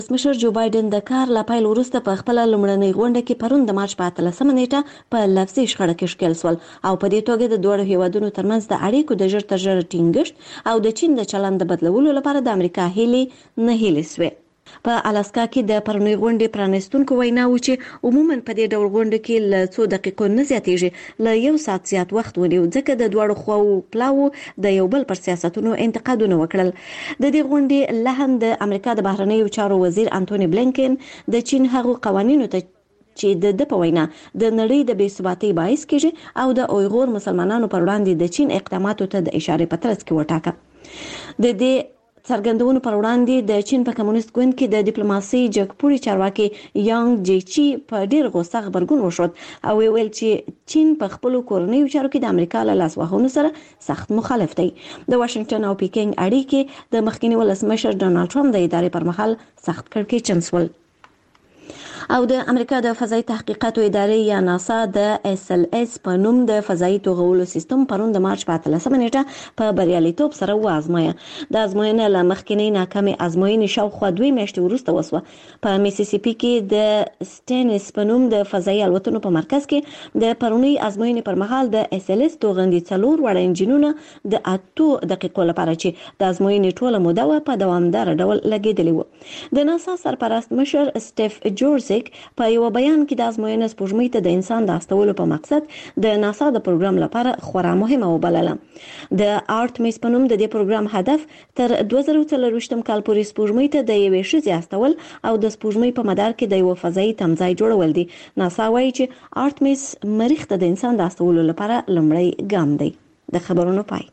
مشر جو بایدن د کار لا پیل وروسته په خپل لومړنۍ غونډه کې پرون د مارچ په 13 نیټه په لفظي شخړه کې ښکېل شول او په دې توګه د دوه هیوادونو ترمنځ د اړیکو د ژر تر ژره ټینګښت او د چین د چلند بدلولو لپاره د امریکا هیلې نه هیلې سوې. په الاسکا کې د پرونی غونډې پرانستونکو وینا و چې عموما په دې ډول غونډه کې له څو دقیقو نه زیاتېږي له یو ساعت زیات وخت ونیو ځکه د دوړو خواو پلاو د یو بل پر سیاستونو انتقادونه وکړل. د دې غونډې له هم د امریکا د بهرنیو چارو وزیر انټونی بلینکن د چین هغو قوانینو ته چې د په وینا د نړۍ د بې ثباتۍ باعث کېږي او د اویغور مسلمانانو پر وړاندې د چین اقداماتو ته د اشارې په ترڅ کې وټاکه. د دې څرګندونو پر وړاندې د چین په کمونیست ګوند کې د ډیپلوماسي جګپوړي چارواکي یانګ جیچی په ډیر غوسه خبرګون وشود او ویل چې چین په خپل کورنیو چارو کې د امریکا له لاسوهنو سره سخت مخالف دی. د واشنگټن او پیکینګ اړیکې د مخکنی ولسمشر ډونالد ټرمپ د ادارې پر مهال سخت کړکېچن شول. او د امریکا د فضایي تحقیقاتو ادارې یا ناسا د SLS په نوم د فضایي توغولو سیستم پرون د مارچ په 13 نیټه په بریالیتوب سره وازمایه. د ازموینې له مخکنی ناکامې ازموینې شاوخوا 2 میاشتې وروسته وسوه. په میسیسیپي کې د سټینس په نوم د فضایي الوتنو په مرکز کې د پرونی ازموینې پر مهال د SLS توغندي 4 وړ انجینونه د 8 دقیقو لپاره چې د ازموینې ټوله موده په دوامدار ډول لګیدلې و. د ناسا سرپرست مشر سټیف جورزیک په یو بیان کې د ازموینې سپوږمۍ ته د انسان د استولو په مقصد د ناسا د پروګرام لپاره خورا مهمه وبلله. د آرټمیس په نوم د دې پروګرام هدف تر 2024 کال پورې سپوږمۍ ته د یوې ښځې استول او د سپوږمۍ په مدار کې د یو فضایي تمځای جوړول دي. ناسا وایي چې آرټمیس مریخ ته د انسان د استولو لپاره لومړی ګام دی. د خبرونو پای.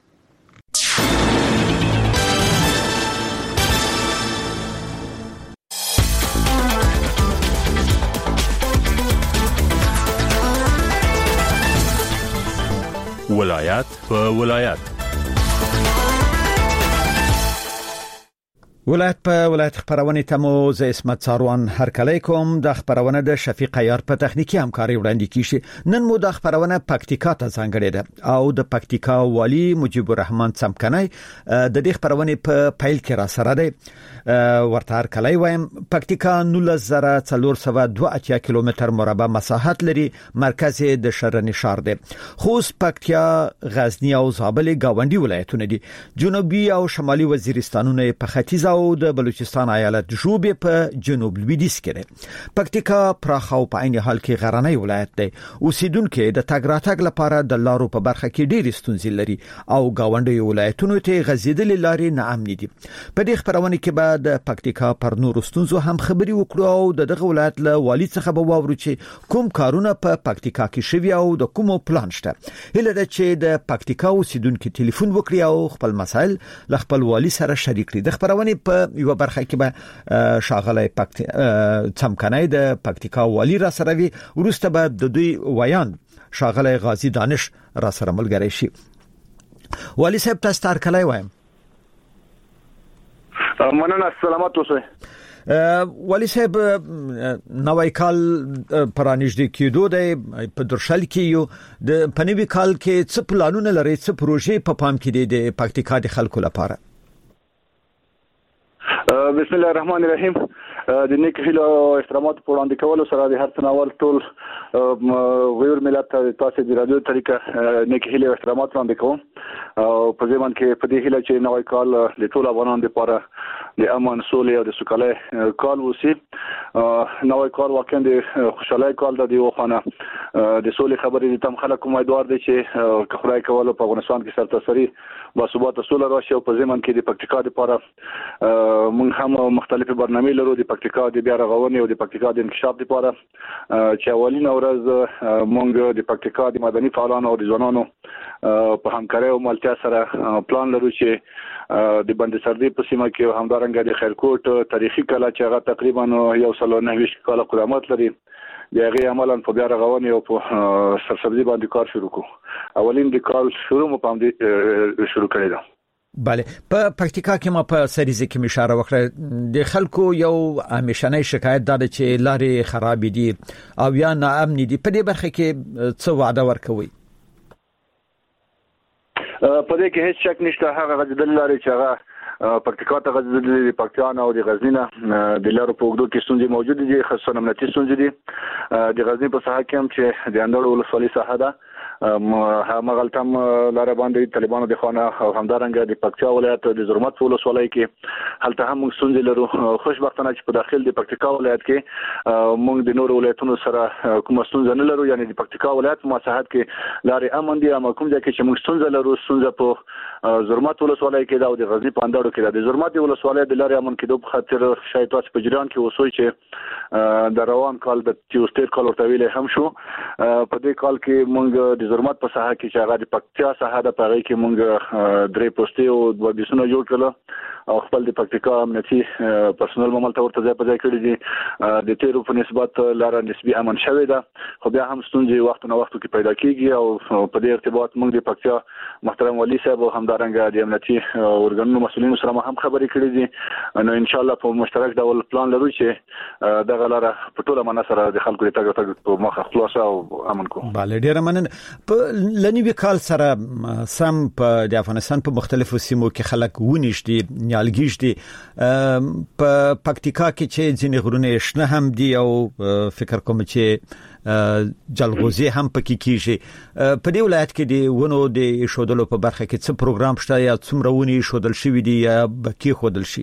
ولایت په ولایت خبرونه ته مو زه اسمت ساروان هرکلی کوم. د خبرونه د شفیق عیار په تخنیکی همکاري وړاندې کیږي. نن مو د خبرونه پکتیکا ته ځانګړې ده او د پکتیکا والی مجيب الرحمن څمکنی د دې خبرونه په پیل کې را سره دی. ورته هرکلی وایم. پکتیکا 19482 کیلومتر مربع مساحت لري. مرکز د شرن شهر دی. خوست، پکتیا، غزنی او زابل گاونډي ولایتونه دي. جنوبي او شمالي وزیرستانونه په ختیځ او د بلوچستان ایالت جوبې په جنوب لویدیځ کې ده. پکتیکا پراخ او په عین حال کې غرنی ولایت دی. اوسیدونکو د تګ راتګ لپاره د لارو په برخه کې ډېر ستونزې لري او گاونډي ولایتونو ته غزیدلې لارې ناامنې دي. په دې خبرونه کې به د پکتیکا پر نور ستونزو هم خبري وکړو او دغه ولایت له والی څخه به واورو چې کوم کارونه په پکتیکا کې شوي او د کومو پلان شته. هله ده چې د پکتیکا اوسیدونکو ټلیفون وکړي او خپل مسائل له خپل والی سره شریک کړي. د خبرونه په یو برخه کې به شاغله څمکنی د پکتیکا والی را سره وي. ورسته به د دوی ویان شاغله غازی دانش را سره ملګری شي. والی صاحب تاسو ته هرکلی وایم. مننه، سلامات اوسئ. والی صاحب نوای کال پرانیږدې کېدو دی په درشل کې یو د پنوي کال کې څه پلانونه لري، څه پروژې په پام کې دي د پکتیکا د خلکو لپاره؟ بسم الله الرحمن الرحیم. د نیک هیلو احترامات په وړاندې کولو سره د هر څناول ټول غیر ملت تاسو د رادیو طریقه نیک هیلو احترامات وړاندې کوم او په ځمن کې په دې هیله چې نوې کال د ټول افغانانو لپاره د امن، سولې او د سوکالۍ کال وسی. نوې کال واقعا د خوشحالۍ کال د یو خانه د سولې خبرې د تم خلک امیدوار دي چې خدای کوله په افغانستان کې سرتاسري باثبات سوله راشي او په ځمن کې د پکتیکا لپاره موږ هم مختلفه برنامې لرو د پکتیکا د بیا رغونې او د پکتیکا د انکشاف لپاره چې اولین ورځ موږ د پکتیکا د مدني فعالانو او د ځوانانو په همکارۍ او ملتیا سره پلان لرو چې د بند سردي په سیمه کې همدارنګه د خیرکوټ تاریخي کلا چې هغه تقریبا 190 کال قدامت لري د هغه عملاً په بیا رغونې او په سرسبزي باندې کار شروع کو. اولین د کال شروع مو پام دي شروع کړی دا. بله، په پکتیکا کې ما په سریزه کې اشاره وکړه د خلکو یو همیشنی شکایت دا چې لارې خراب دي او یا ناامن دي. په دې برخه کې څه وعده ورکوي؟ په دې کې هیڅ شک نشته. هغه د لارې چې هغه پکتیکا ته غځېدلي دي. پکتیا او د غزنی نه د لارو په اوږدو کې ستونزې موجود دي، خاصه امنیتي ستونزې دي. د غزنی په ساحه کې هم چې د اندړ ولسوالۍ ساحه ده همغلتم لاره باندې طالبانو د خانه او همدارنګه د پکتیا ولایت د زرمت ولسوالۍ کې هلته هم ستونزې لرو. خوشبختانه چې په داخل د پکتیا ولایت کې موږ د نور ولایتونو سره کوم ستونزه نه لرو، یعنی د پکتیا ولایت په مساحت کې لارې امن دي. اما کوم ځای کې چې موږ ستونزه لرو، ستونزه په زرمت ولسوالۍ کې ده او د غزنی په اندړو کې ده. د زرمت ولسوالۍ د لارې امن کېدو په خاطر شاید تاسو په جریان کې اوسئ چې د روان کال د تیر کال ورته ویل هم شو. په دې کال کې موږ د زرمت په ساحه کې چې هغه د پکتیا ساحه د پاره کې موږ درې پوسټي او دوه بیسونه جوړ کړل او خپل د پکتیا امنیتي پرسونل مملته ورته ځای په ځای کړی دي. د تیرو په نسبت لاره نسبی امن شوی ده، خو بیا هم ستونزې وخت نه وخت کې پیدا کیږي او په دې ارتباط موږ د پکتیا محترم والی صاحب او همدارنګه د امنیتي ارګانونو مسؤلینو سره هم خبرې کړې دي. نو ان شاء الله په مشترک ډول پلان لرو چې دغه لاره په ټوله معنا سره د خلکو د تګ په مخه خلاص او امن کو. بله ډیر مننه. په لنیوي کال سره سم په د افغانستان په مختلفو سیمو کې خلک ونیشتي نیالګیشتي. په پکتیکا کې چې ځینې غرونه شنه هم دي او فکر کوم چې جلغوزي هم پکې کیږي. په دې ولایت کې د ونو د شودلو په برخه کې څه پروګرام شته یا څومره ونی شودل شوی دي یا بکی خودل شي؟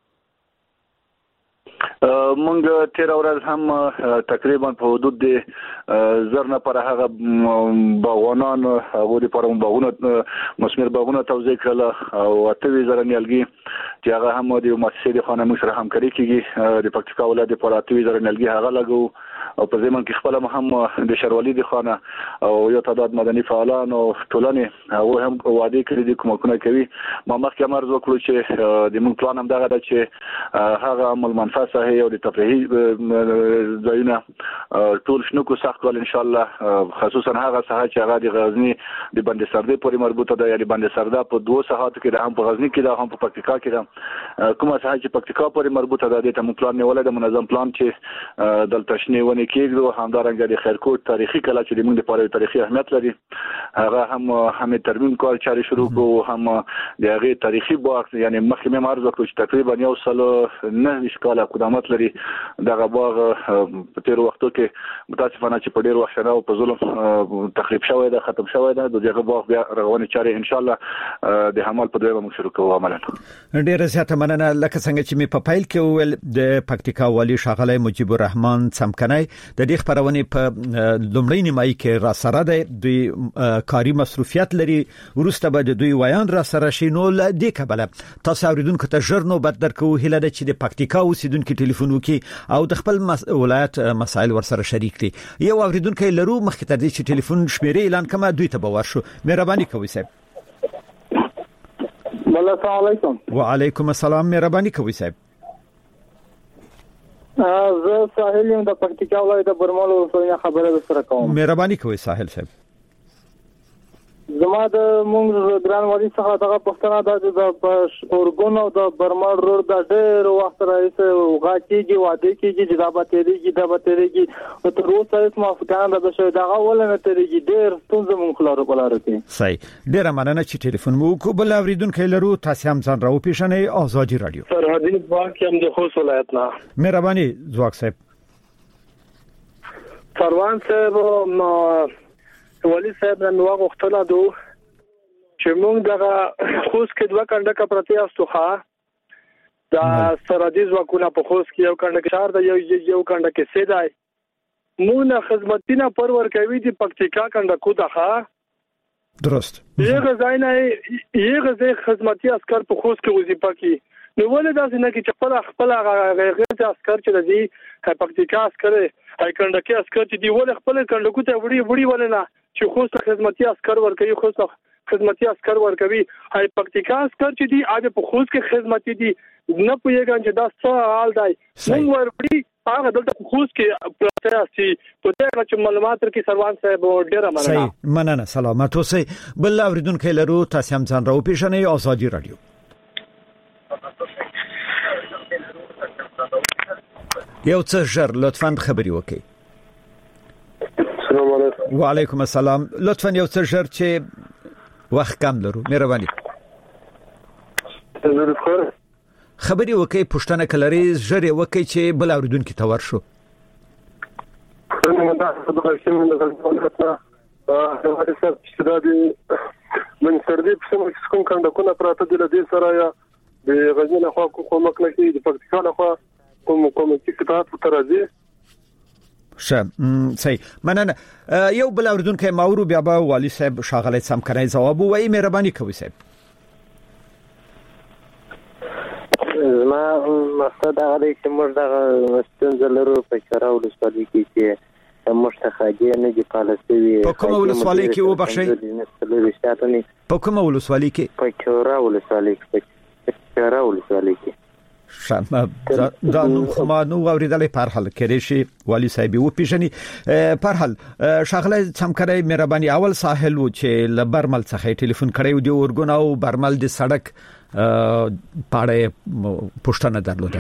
مونږ تیر ورځ هم تقریبا په حدود د زرنه پر هغه باغوانان هغه لپاره باغونه مسمر باغونه توزیع کړل او 80 زره نیالګي چې هغه هم د مؤسسې د خانه سره همکاري کوي. د پکتیکا ولایت لپاره 80 زره نیالګي هغه لګو او په ځمن کې خپل هم د شروالي د خانه او یو تعداد مدني فعالان او ټولنې هغه هم وعده کړې دي کومه کوي. ما مخکې مرز وکړو چې د موږ پلان هم دغه ده چې هغه عمل منفعه او د تفریحي ځایونه ټول شنو کو سخت ول ان شاء الله، خصوصا هغه ساحه چې هغه د غزنی د بند سردې پورې مربوطه ده، یعنی بند سردا په دوه ساحاتو کې ده، هم په غزنی کې ده هم په پکتیکا کې ده. کومه ساحه چې پکتیکا پورې مربوطه ده د تم پلان نیولای د منظم پلان چې دلته شنه ونی کېږي. همدارنګه د خیرکوټ تاریخي کلا چې د موږ لپاره تاریخي اهمیت لري هغه هم ترمیم کار چاري شروع کو، هم د هغه تاریخي باغ یعنی مخکې مې عرض وکړ چې تقریبا یو سل نه اشکاله قدامت لري. دغه باغ په تیر وختو کې متاسفانه چې په ډیر وخت نه په ظلم تخریب شوی ده، ختم شوی ده. دغه باغ بیا رغونې چاري ان شاء الله د حمل په دویمه شروع کوو عملاً. ډیر زیاته مننه. لکه څنګه چې مې په فایل کې ویل د پکتیکا والی ښاغلی مجيب الرحمن څمکنی د دې خبرونه په لومړی نیمایي کې را سره ده دوی کاری مصروفیت لري، ورسته به د دوی ویان را سره شي. نو ل دې کبله تاسو اوریدونکو ته ژر نو بد درکو هله ده چې د پکتیکا اوسیدونکو ټلیفون وکي او د خپل ولایت مسائل ورسره شریک دي. یو اوریدونکو لرو مخکې ته د ټلیفون شمیرې اعلان کما دوی ته باور شو. مهرباني کوئ صاحب. السلام علیکم. وعلیکم السلام. مهرباني کوئ صاحب. زه ساحل یم د پکتیکا ولایت د برمل ولسوالۍ خبره سره کوم. مهرباني کوئ ساحل صاحب. زما د مونږ ګران والي څخه دغه پښتنه د اورګون او د برمل روډ د ډېر وخت راځي غاټيږي واده کېږي چې دا به تیریږي او تر اوسه هیڅ موافقه نه ده دغه ولنه تیریږي. ډېر ستونزې مونږ خلارو بلاره کوي. صحیح. ډېر مننه چې ټلیفون مو کو. بل اوریدونکو لرو تاسو هم ځان راو پیښنې آزادي رادیو. سرحدي ځواک هم د خوست ولایت نه. مهرباني ځواک صاحب. فروان صاحب والی صاحب نن وغوښتله دو چې موږ دغه خوست کې دوه کنډکه پرتی استوخه دا سرحدي ځواکونه په خوست کې یو کنډک شهر د یو کنډک سیدای موږ نه خدمتونه پرور کوي د پکتیکا کنډکو دغه درست یغه ځای خدمتي عسكر په خوست کې وظیفه کوي. نو ولې داسې نه کې چې خپل غیر عسكر چې دی پکتیکا عسكر هاي کنډکی عسكر چې دی ولې خپل کنډکو ته وړي ولې نه چې خوست خدمتي عسكر ورکوي، خوست خدمتي عسكر ورکوي. هاي پکتیکا عسكر چې دی اده په خوست کې خدمتي دي نه پوهیږي چې دا څه حال دی. موږ ورپړي هغه دلته خوست کې پروسس په دغه چې معلومات کې سروان صاحب ډیره مننه. صحیح مننه. سلامات اوسئ. بل اوریدونکو لرو تاسو هم ځان راو پیښنې آزادي رادیو. یو څه ژر لطفاً خبري وکړئ. السلام علیکم. وعلیکم السلام. لطفاً یو څه ژر چې وخت کم لرو. مهرباني. زه ډېر ښه خبري وکي پښتنه کلري ژر وکي چې بل اوریدونکو ته ورشو څنګه دا د شمن د غلطه هغه چې دا د من سردي په سم کوم کنده پراته د دې سره یا د غزنی له خوا کوم مکلک د پکتیکا له خوا کوم چې کتاب ترازی صحیح مننه یو بل اوریدونکو ماورو بیا به والی صاحب شاغله سم کنه جواب وایي مهرباني کوي صاحب ما مقصد هغه دی چې موږ د ستنزلرو په چاره ولسوالۍ کې چې موږ ته خاجه نه دي پالیسي په کومه ولسوالۍ کې وبخښئ په کومه ولسوالۍ کې په چوره ولسوالۍ کې شمه دا نو خما نو اوریدلې په هر حال کې شي والی صاحب و پیژني په هر حال شغله سمکرای مهرباني اول ساحل و چې لبرمل څخه ټلیفون کړی و دی ورګون او برمل د سړک پاړې پښتنه درلوده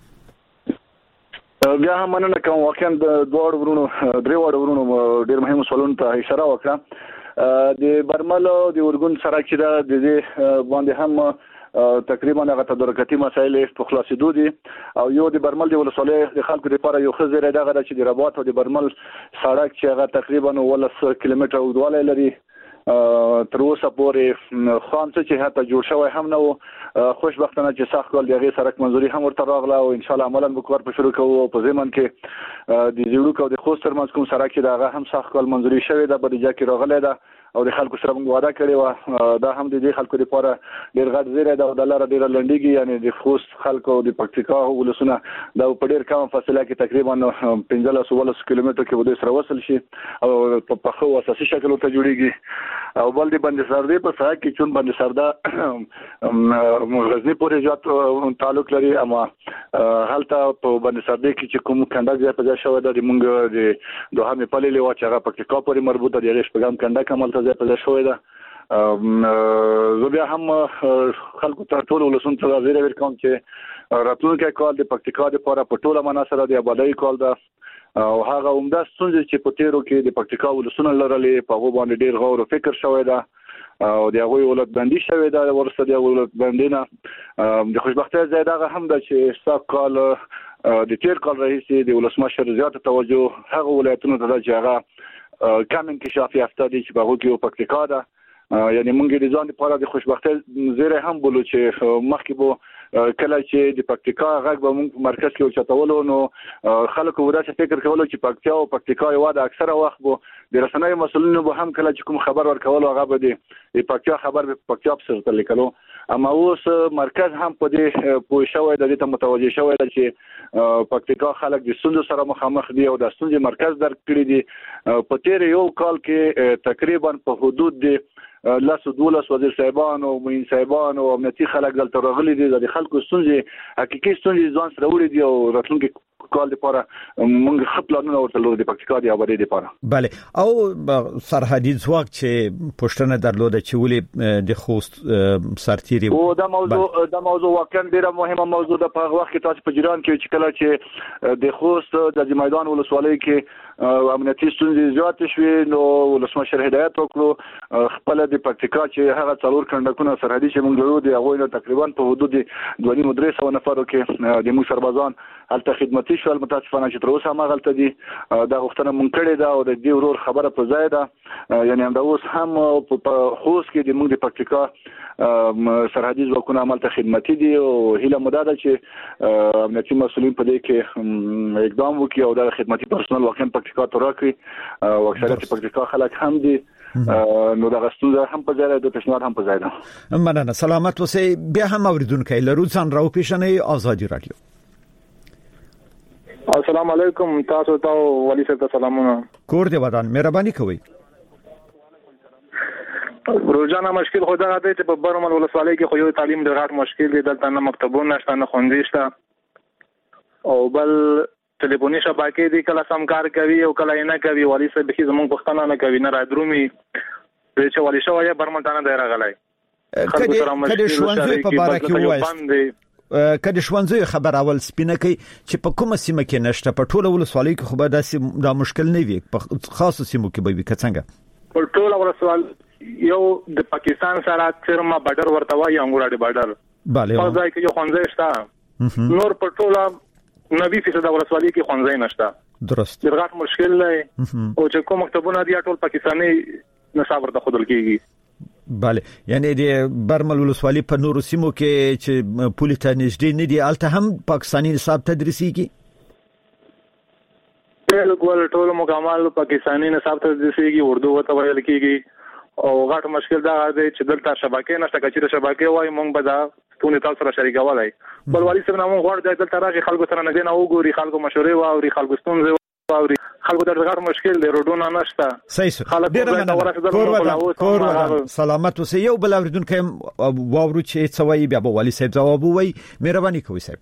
بیا هم مننه کوم واقعا د دوه ورونو درې ورونو ډیر مهم سوالونه ته اشاره وکړه د برمل او د ورګون سره چې د باندې هم تقریبا هغه تدارکاتي مسایل په خلاصېدو دي او یو د برمل د ولسوالۍ د خلکو لپاره یو خزر دغه چې د رباط او د برمل سړک چې هغه تقریبا 10 کیلومتر اوږدوالی لري تر اوسه پورې خام څه چې هته جوړ شوی هم نه و خوشبختانه چې سخت کول دغه سړک منځوري هم ورته راغله او ان شاء الله عملاً به کار په شروع کوو په ځمن کې د زیړوک او د خوست ترمنځ کوم سړک چې دغه هم سخت کول منځوري شوی د بریجا کې راغله ده او د خلکو سره موږ وعده کړې و دا هم د دې خلکو لپاره ډېر غټ زیری ده او د لاره ډېر لنډیږي یعنی د خوست خلکو د پکتیکا ولسونه دا په ډېر کم فاصله کې تقریبا 15 کیلومتر کې ودې سره وصل شي او په خو اساسي شکل ته جوړیږي او بل د بند سردي په ساحه کې چون بند سردا غزنی پورې جات تعلق لري اما حالته په بند سردي کې چې کوم کنده ځای په ځای شوی د موږ د دوه مې پلي و چې هغه پکتیکا پورې مربوطه دی ریش پیغام کنده کمال ځای په ځای شوی ده زه بیا هم خلکو ته ټول ولسون ته زیری ورکوم چې راتلونکي کال د پکتیکا لپاره په ټوله مناسبه د آبادی کال ده او هغه عمده ستونزې چې په تیرو کې د پکتیکا ولسونه لرلې په هغه باندې ډیر غور او فکر شوی ده او د هغه ولادت بندي شوی ده ورسره د ولادت بندینه د خوشبختۍ ځای دغه هم ده چې ساب کال د تیر کال رئیس د ولسمشر زیاته توجه هغه ولایتونو ته چې هغه کم انکشاف یافته دي چې په هغه کې پکتیکا ده یعنی مونږ د ځان لپاره د خوشبختۍ زیری هم بولو چې مخکې بو کله چې د پکتیکا غږ به مونږ مرکز کې چتاولو نو خلکو ورته فکر کولو چې پکتیا او پکتیکا یو د اکثره وخت بو د رسنۍ مسولینو به هم کله چې کوم خبر ورکول هغه به د پکتیا خبر به پکتیا په سر لیکلو اما اوس مرکز هم په دې پوه شوی د دې ته متوجه شوی چې پکتیکا خلک د ستونزو سره مخامخ دي او د ستونزې مرکز درک کړی دي په تیر یو کال کې تقریبا په حدود دی لاسو دولس وزیر صاحبان او مین صاحبان او امنیتي خلک دلته راغلي دي د خلکو ستونزې حقيقي ستونزې ځان سره وړي دي او راتلونکي کال لپاره موږ خپلانونه ورته لور د پکتیکا د آبادی لپاره bale او سرحدي ځواک چې پښتنه درلوده چې ولې د خوست سرتيري او دا موضوع واقعا ډیره مهمه موضوع ده په وخت کې تاسو په جریان کې چې کله چې د خوست د میدان ولسوالۍ کې امنیتي ستونزې زیات شوې نو ولسمشر هدایت وکړو خپل د پکتیکا چې هغه څلور کندکونه سرحدي چې موږ لرو دی هغه تقریبا په حدود 2.3 نفرو کې د موږ سربازان هلته خدمتي شول متاسفانه چې تر اوسه ما غلطه دي دا غوښتنه مونږ کړې ده او د دې ورور خبره په ځای ده یعنی هم دا اوس هم په خوست کې د موږ د پکتیکا سرحدي ځواکونه عملته خدمتي دي او هیله مو ده چې امنیتي مسولین په دې کې اقدام وکړي او د خدمتي پرسونل واقعا پکتیکا ته راکړي او اکثریت پکتیکا خلک هم دي نو دا غستونه هم په ځای ده د پیشنهاد هم په ځای ده مننه سلامت اوسئ بیا هم اوریدونکو لرو ځان راو پیښنې آزادي رادیو السلام علیکم تاسو ته ولی صاحب سلامونه کور دی ودان مهرباني کوئ روزانه مشکل خو دا دی چې په برمل ولسوالۍ کې خو یو تعلیم د غاټ مشکل دی دلته نه مکتبونه نشته نه ښوونځي شته او بل ټلیفوني شبکې دي کله سم کار کوي او کله نه کوي ولی صاحب هیڅ زموږ پښتانه نه کوي نه رادرومي چې ولی شوی برمل ته نه دی راغلی کله شوانځي په باره کې وایي کله شوانځي خبر اول سپینه کوي چې په کومه سیمه کې نشته په ټوله ولسوالۍ کې خو به دا مشکل نه وي په خاصو سیمو کې به وي څنګه په ټوله ولسوالۍ یو د پاکستان سره چرما بارډر ورته وایي انګوراډي بارډر بله په ځای کې یو ښوونځی شته نور په ټوله 90% ولسوالۍ کې ښوونځی نشته درست درغټ مشکل دی او چې کوم مکتبونه دي ټول پاکستاني نصاب ورته خودل کیږي بله یعنی د برمل ولسوالۍ په نورو سیمو کې چې پولیس ته نږدې نه دي الته هم پاکستاني نصاب تدریسي کی بالکل ټول مکمل پاکستاني نصاب تدریسي کی اردو ته ویل کیږي او غټ مشکل دا دی چې دلته شبکې نشته کچې شبکې وای مونږ به دا ستونی تاسو سره شریکولای بل والی سره مونږ غوړ دی دلته راغی خلکو سره نه وګوري خلکو مشورې واوري خلکو ستونزې واوري خلکو د غټ مشکل دی روډونه نشته صحیح ډیر مننه سلامت اوسئ یو بل اوریدونکو واورو چې څوي بیا به والی صاحب جواب وای مهرباني کوئ صاحب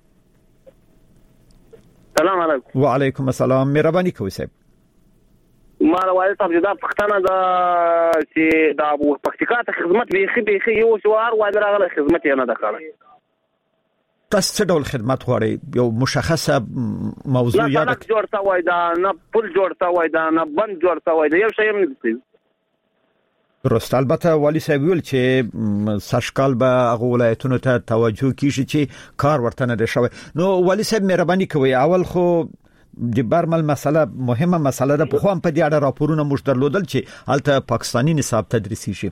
سلام علیکم وعلیکم السلام مهرباني کوئ صاحب ما راوړل تاسو دا پښتنه دا چې دا پکتیکا ته خدمت به یو شوار وای راغله خدمت یې نه دکړه تاسو څه ډول خدمت غواړئ یو مشخصه موضوع یاد جوړتا وای دا نه پل جوړتا وای دا نه بند جوړتا وای دا یو شی هم نه درست البته والی صاحب ویل چې سرشکال به هغه ولایتونو ته توجه کیږي چې کار ورته نه شوی نو والی صاحب مهرباني کوئ اول خو د برمل مسله مهمه مسله ده په خو هم په دې اړه راپورونه موږ درلودل چې الته پاکستاني نصاب تدریسي شي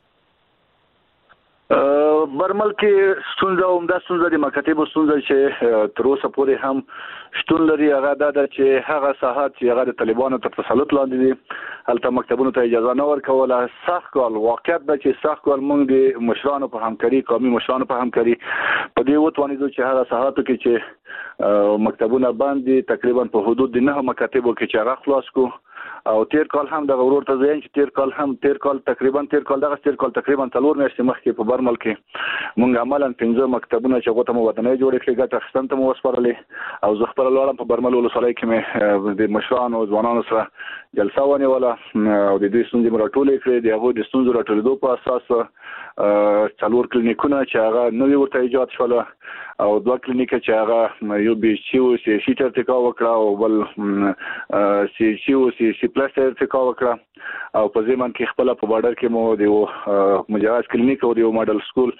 برمل کې ستونزه عمده ستونزه د مکاتبو ستونزه چې تر اوسه پورې هم شتون لري هغه دا چې هغه ساحات چې هغه د طالبانو تر تسلط لاندې دي هلته مکتبونو ته اجازه نه ورکوله سخت کال واقعیت دا چې سخت کال موږ د مشرانو په همکاري قومي مشرانو په همکاري په دې وتوانیدو چې هغه ساحاتو کې چې مکتبونه باندې تقریبا په حدود د 9 مکاتبو کې چې هغه خلاص کو او تیر کال هم د غورور ته ځین چې تیر کال تقریبا 3 میاشتې مخکې په برمل کې مونږ عملاً 15 مکتبونه چې غوته مو ودانۍ جوړې کړې ګټه اخیستن ته مو وسپارلې او زه خپل لاړم په برمل ولسوالۍ کې مې د مشرانو ځوانانو سره جلسه ونیوله او د دې ستونزې مو راټولې کړې د هغوی د ستونزو راټولېدو په اساس 4 کلینیکونه چې هغه نوي ورته ایجاد شول او 2 کلینیک چې هغه یو BHC او CHC ارتقا وکړه او بل CHC او CHC پلس ارتقا وکړه او په ځمن کې خپل په بارډر کې مو د مجاز کلینیک او د ماډل سکول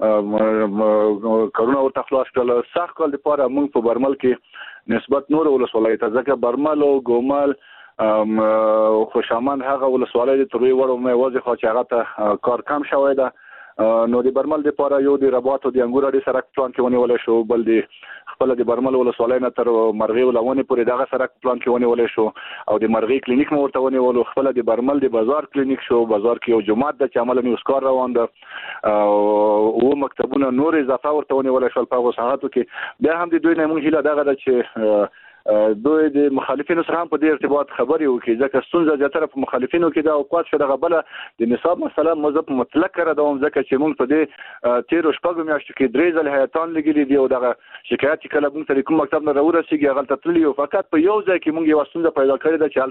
کرونا ورته خلاص کړل سخت کال لپاره موږ په برمل کې نسبت نور ولسوالۍ ته ځکه برمل او ګومل خوشامان هغه ولسوالۍ تر وړو مې واضح خو چې هغه ته کار کم شوی ده نو د برمل لپاره یو د رباط او د انګور اړې سره پلان کې ونیول شو بل د خپل د برمل ولسوالۍ نه تر مرغی ولونه پورې دغه سره پلان کې ونیول شو او د مرغی کلینیک مو ورته ونیول خپل د برمل د بازار کلینیک شو بازار کې یو جماعت د چې عمل نیوز کار روان ده او مکتبونه نور اضافه ورته ونیول شو په وساحتو کې بیا هم د دوی نه مونږ هیله دغه ده چې دوی د مخالفینو سره هم په دې ارتباط خبرې وکړي ځکه ستونزه زیاتره په مخالفینو کې دا اوقات شو دغه بل د نصاب مسله مزه په مطلق کړه دوم ځکه چې موږ په دې 13 شپږ میاشتو کې درې ځله هیاتان لګیلي دی او دغه شکایت کله موږ ته کوم مکتب نه راورسیږي هغه ته تللی او فقط په یو ځای کې موږ یو ستونزه پیدا کړې ده چې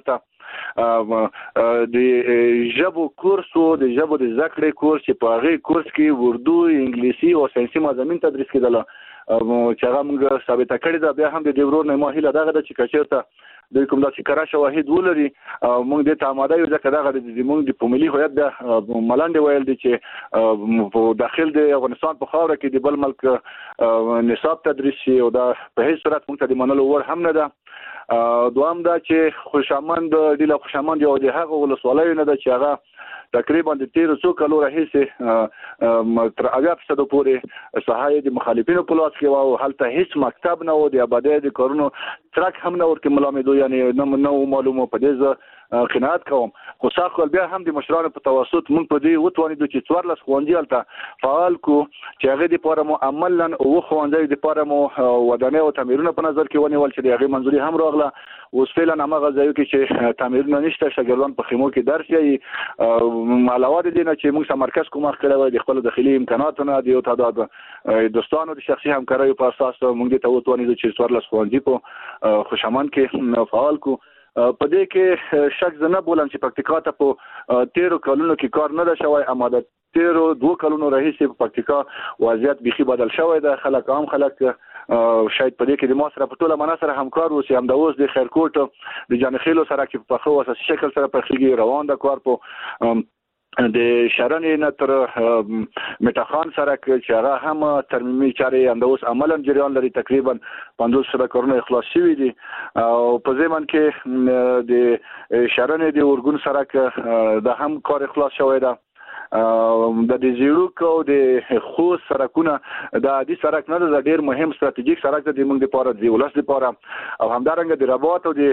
هلته د ژبو کورس او د ژبو د ذکر کورس چې په هغه کورس کې اردو انګلیسي او ساينسي مضامین تدریس کېدل چې هغه موږ ثابته کړی دا بیا هم د ډیورور نه ماهله دغه د چکچرته د کوم داسې کرا شواهد ولري موږ د تاماده یو ځکه دغه د موږ د پوملي هویت د ملاندې ویل دي چې په داخل د افغانستان په خاوره کې د بل ملک نصاب تدریس شي او دا په هیڅ صورت موږ ته د منلو ور هم نه ده دوام دا چې خوشامند د خوشامند یو د هغه ولسوالۍ نه ده چې هغه تقریبا د 13 کالو راهیسه تر 80% پورې صحای د مخالفینو په لاس کې او هلته هیڅ مکتب نه و د آبادی د کارونو ترک هم نه ورکه ملامدو یعنی نو معلومه په دې قناعت کوم خو څاخل بیا هم د مشرانو په توسط مونږ په دې وتوانیدو چې 14 خوندې الته فعال کو چې هغه د لپاره مو عملاً او خوندې د لپاره مو ودانې او تعمیرونه په نظر کې ونیول چې هغه منځوري هم راغله اوس فعلا هغه ځایو کې چې تعمیرونه نشته شاګردان په خیمو کې درس یې علاوه د دې نه چې موږ مرکز کوم کړی د خپل داخلي امکاناتونو د یو تعداد دوستانو د شخصي همکارۍ په اساس موږ ته وتوانیدو چې 14 خوندې په خوشامان کې فعال کو په دې کې شک زنه بولم چې پکتیکا ته په 13 کلونو کې کار نه ده شوی اماده 2 کلونو راهیسې په پکتیکا وضعیت بيخي بدل شوی ده خلک شاید په دې کې د ما سره په ټوله معنا سره همکار اوسي هم د اوس د خیرکوټ د جانخیلو سره کې په خو اساسي شکل سره په خېږي روان ده کار په د شرنې نه تر میټاخان سره چې هغه هم ترمیمي چارې اندوس عملاً جریان لري تقریبا 500 کورونه اخلاص شوي دي او په ځمن کې د شرنې د اورګون سره د هم کار اخلاص شوی ده د دې زیروک او د خو سرکونه د دې سرک نه د ډیر مهم ستراتیژیک سرک د موږ لپاره دی ولس لپاره او همدارنګه د رباط او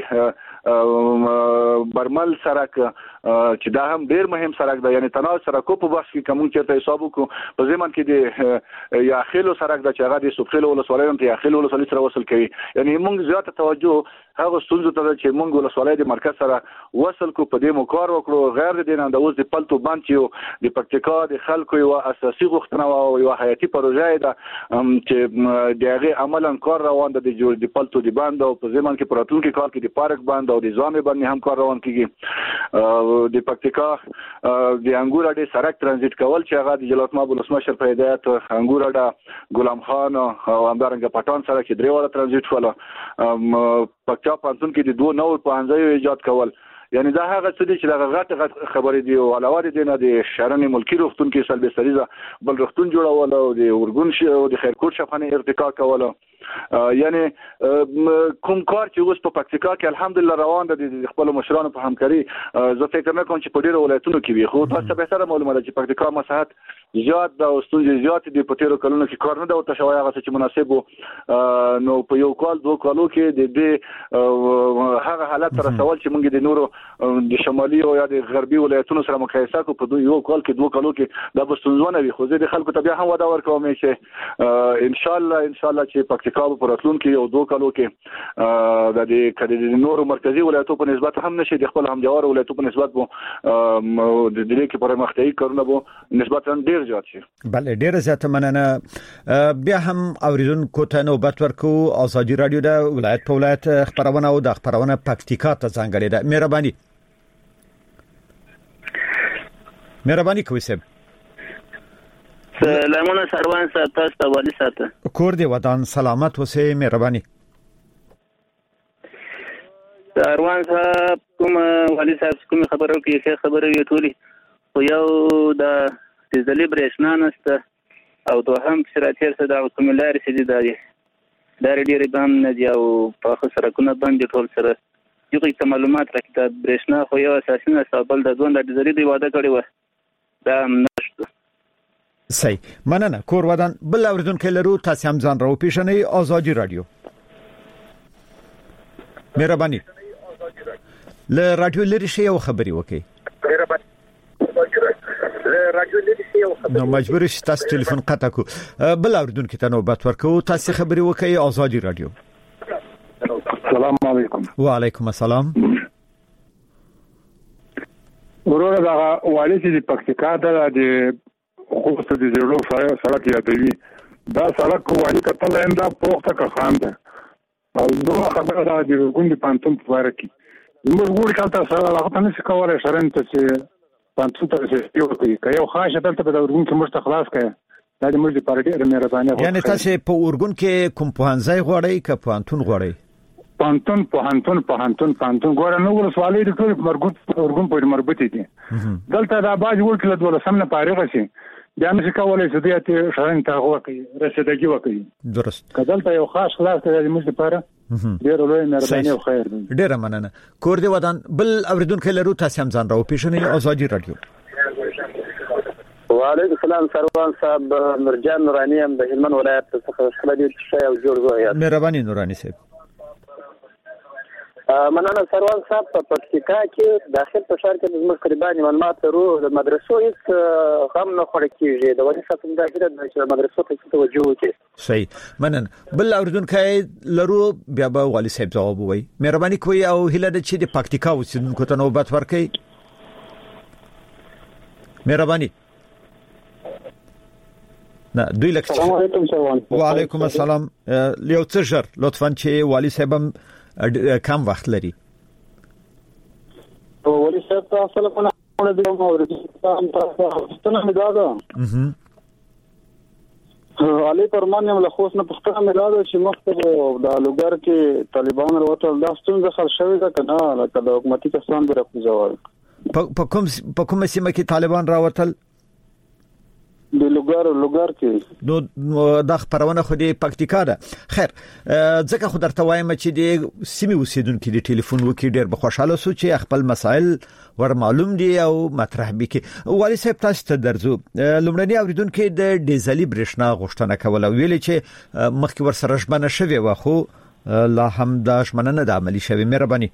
د برمل سرک چې دا هم ډیر مهم سرک دی یعنی تناو سرکو په بحث کې کوم چې حساب وکړو په ځمن کې د یا خلو سرک د چاغه د سوبخلو ولسوالۍ ته یا خلو ولسوالۍ سره وصل کوي یعنی موږ زیاته توجه هغه ستونزو ته چې موږ ولسوالۍ د مرکز سره وصل کو په دې مو کار وکړو غیر د نه د اوس د پلتو باندې یو د پکتیکا د خلکو یو اساسي غوښتنه او یو حیاتي پروژه ده چې دغه عملاً کار روان ده د پلتو د باندې او په ځمن کې پراتونکو کار کې د پارک باندې او د ځامې باندې هم کار روان کیږي د پکتیکا د انګور اډې سرک ترانزیت کول چې هغه د جلات ماب ولسمشر په هدایت انګور اډه غلام خان او همدارنګه پټان سره چې دریواله ترانزیت ولا پکتیا پانتون کې د دوه نوو پانځایو ایجاد کول یعنی دا هغه څه دي چې دا غټ خبرې دي او علاوه دي نه د شرنې ملکی روغتون کې سلبي سریزه بل روغتون جوړول او د اورګون او د خیرکوټ شفانه ارتقا کول یعنی کوم کار چې اوس په پکتیکا کې الحمدلله روان ده د خپل مشرانو په همکاري زه فکر نه کوم چې په ډیرو ولایتونو کې وي خو تاسو به سره معلومه ده چې پکتیکا مساحت زیات د ستونزې زیات دي په تیرو کلونو کې کار نه دا ورته شوی هغه چې مناسب نو په یو کال دوه کالو کې د هغه حالت تر رسول چې موږ د نورو د شمالي او یا د غربي ولایتونو سره مقایسه کو په یو کال کې دوه کالو کې دا بستونزونه وي خو زه د خلکو ته بیا هم وعده ورکوم چې ان شاء الله چې پکتیکا په راتلونکي یو دوه کالو کې د نورو مرکزی ولایتونو په نسبت هم نشي د خپل همجوار ولایتونو په نسبت د دې کې پرمختګي کارونه به نسبتا ډیر زیات شي بله ډیر زیات مننه بیا هم اوریدونکو ته نوبت ورکو ازادي رادیو د ولایت په ولایت خبرونه او د خبرونه پکتیکا ته ځانګړې ده مهرباني کوي سب سلامونه سروان ساتاسته والی ساته کور دی ودان سلامت وسه مهرباني سروان صاحب کوم والی صاحب کوم خبرو کې خبرو یې ټولي خو یو د زلي برېښنا نشته او دوهم شرایط سره د کوم لارې چې دی دا ډېرې بام نه دی او په سرکونه باندې ټول سره یو څه معلومات راکړه د برېښنا خو یو اساسي نسبل د دوه د زلي دی واده کړی و دا نشته صحیح مننه کور ودان بل اوریدونکو لرو تاسو هم ځان راو پیښنې ازادي رادیو مهرباني له رادیو لري شی او خبري وکي نو مجبور شي تاسو ټلیفون قطع کو بل اوریدونکو ته نوبت ورکو تاسو خبري وکي ازادي رادیو السلام علیکم وعلیکم السلام ورور دا والی چې پکتیکا د خوست د زیرو سړک یادوي دا سړک والی کتل انده پوښتنه کخانده او دوه خبره ده د ګوندې پانتون په واره کې موږ ګوري کله سره هغه نه څه کولای شرن ته چې پانتون ته یو کوي که یو خاصه دلته په اورګون کې مرسته خلاص کړي دا د موږ لپاره ډېر مهرباني غواړي یعنی تاسو په اورګون کې کوم پوهنځي غواړئ که پانتون غواړئ پانتون ګوره نو ولسوالۍ د ټول مرګوت اورګون په مربوط دي دلته دا باج ورکړل د ولسم نه فارغ شي بیا نشي کولای چې دې شرن ته وکړي رسیدګي وکړي درست کله یو خاص خلاص د موږ لپاره ډېر لوی مهرباني او خیر دی ډېر مننه کور دی ودان بل اوریدونکو لرو تاسو هم ځان راو پیښنې ازادي رادیو وعلیکم السلام سروان صاحب مرجان نورانی هم د هلمند ولایت څخه خبرې شي او جوړ زویات مهرباني نورانی صاحب مننه سروان صاحب په پکتیکا کې داخل په شهر کې زموږ قرباني معلومات ورو د مدرسو هیڅ هم نه خور کېږي د ولې ساتم دا چې مدرسو ته توجه وکړي صحیح مننه بل اوریدونکو لرو بیا به والي صاحب جواب وایي مهرباني کوي او هله د چې د پکتیکا اوسیدونکو ته نوبت ورکړي مهرباني نه دوی لکه السلام علیکم سروان وعلیکم السلام یو څه ژر لطفا چې والي صاحب کم وخت لري والي صاحب تاسو له کومه د تاسو ستنه مداده علي پرمان یم له خوښ نه پښتنه مداده چې مخته د لوګر کې طالبان وروته د ستونزه خل شوې ده کنه لکه د حکومتي کسان د رفضول په کوم سیمه کې طالبان راوتل؟ د لوګار کې. نو د خبرونه خو د پکتیکا ده. خیر ځکه خو درته وایم چې د سیمه اوسیدونکو د ټلیفون وکي ډیر بخښاله سو چې خپل مسائل ور معلوم دي او مطرح بکي. والي صاحب تاسو ته درځو. لومړنی اوریدونکو د ډیزلي برېښنا غوښتنه کوله، ویل چې مخکې ور سره ژمنه شوی و خو لا هم د ژمنه نه د عملی شوی. مهرباني.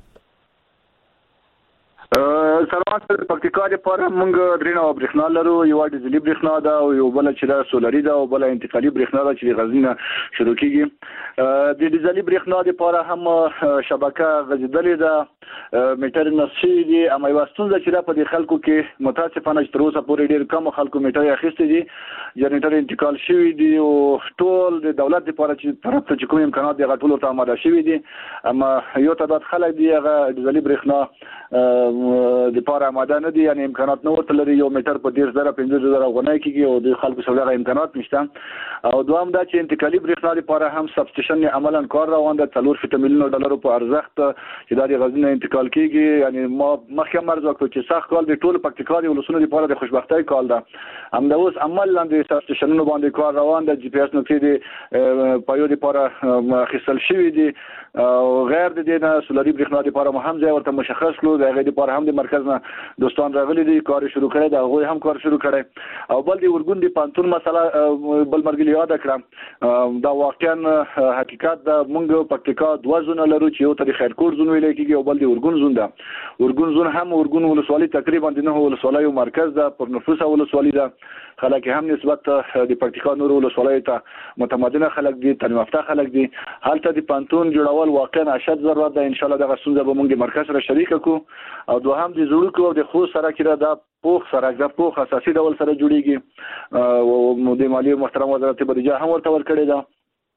سلام پکتیکا لپاره موږ درینه برېښنا لرو، یو ډیزلي برېښنا ده او یو بل چې دا سولري ده او بل انتقالي برېښنا ده چې غزنینه شروع کیږي. د ډیزلي برېښنا لپاره هم شبکه غځیدلې ده، میټر نشي دي. اما یو ستونزه چې را په دې خلکو کې متاسفانه تر اوسه پورې ډیر کم خلکو میټر اخیستي دي، جنریټر انتقال شوی دی او ټول د دولت لپاره چې طرف ته کوم امکانات دی غټول ته آماده شوی دي. اما یو تعداد خلک دی هغه ډیزلي برېښنا د پاره آماده نه دي، یعنی امکانات نه ورته لري. یو میټر په 10000 غونای کیږي او د خلکو سره امکانات نشته. او دوام دا چې انتقالي برېښنا لپاره هم سبسټیشن عملاً کار روان ده، 4 میلیون ډالر په ارزښت چې د غزنینه انتقال کیږي. یعنی ما مخکې مرز وکړو چې سخت کال د ټول پکتیکا د ولسونو لپاره د خوشبختۍ کال ده. هم دا اوس عمل لاندې سبسټیشنونو باندې کار روان ده، جی پی اس نقطې د پایو لپاره خصل شوی دي او غیر د دې نه سولري برېښنا لپاره هم ځای ورته مشخص کړو. د غیر لپاره هم د مرکز نه دوستان راغلي دي، کار شروع کړی دا، هغه هم کار شروع کړی. او بل دی ورګون دی پانتون مسله بل مرګ یاد کړم. دا واقعا حقیقت دا موږ پکتیکا 2 زونه لرو چې یو ته خیرکوټ زون ویل کېږي او بل دی ورګون زون ده. ورګون زون هم ورګون ولسوالۍ تقریبا د 9 ولسوالۍ مرکز ده، پر نفوس ولسوالۍ ده. خلک هم نسبت د پکتیکا نور ولسوالۍ ته متمدنه خلک دي، تعلیم یافته خلک دي. حالت د پانتون جوړول واقعا اشد ضرورت ده. ان شاء الله دغه څنګه به موږ د مرکز سره شریک کو او دوهم د زړو کو د خو سره کړه دا پوخ سره د پوخ اساسي ډول سره جوړیږي او د مالیه محترم وزارت بودیجه هم ورته ورکړی ده.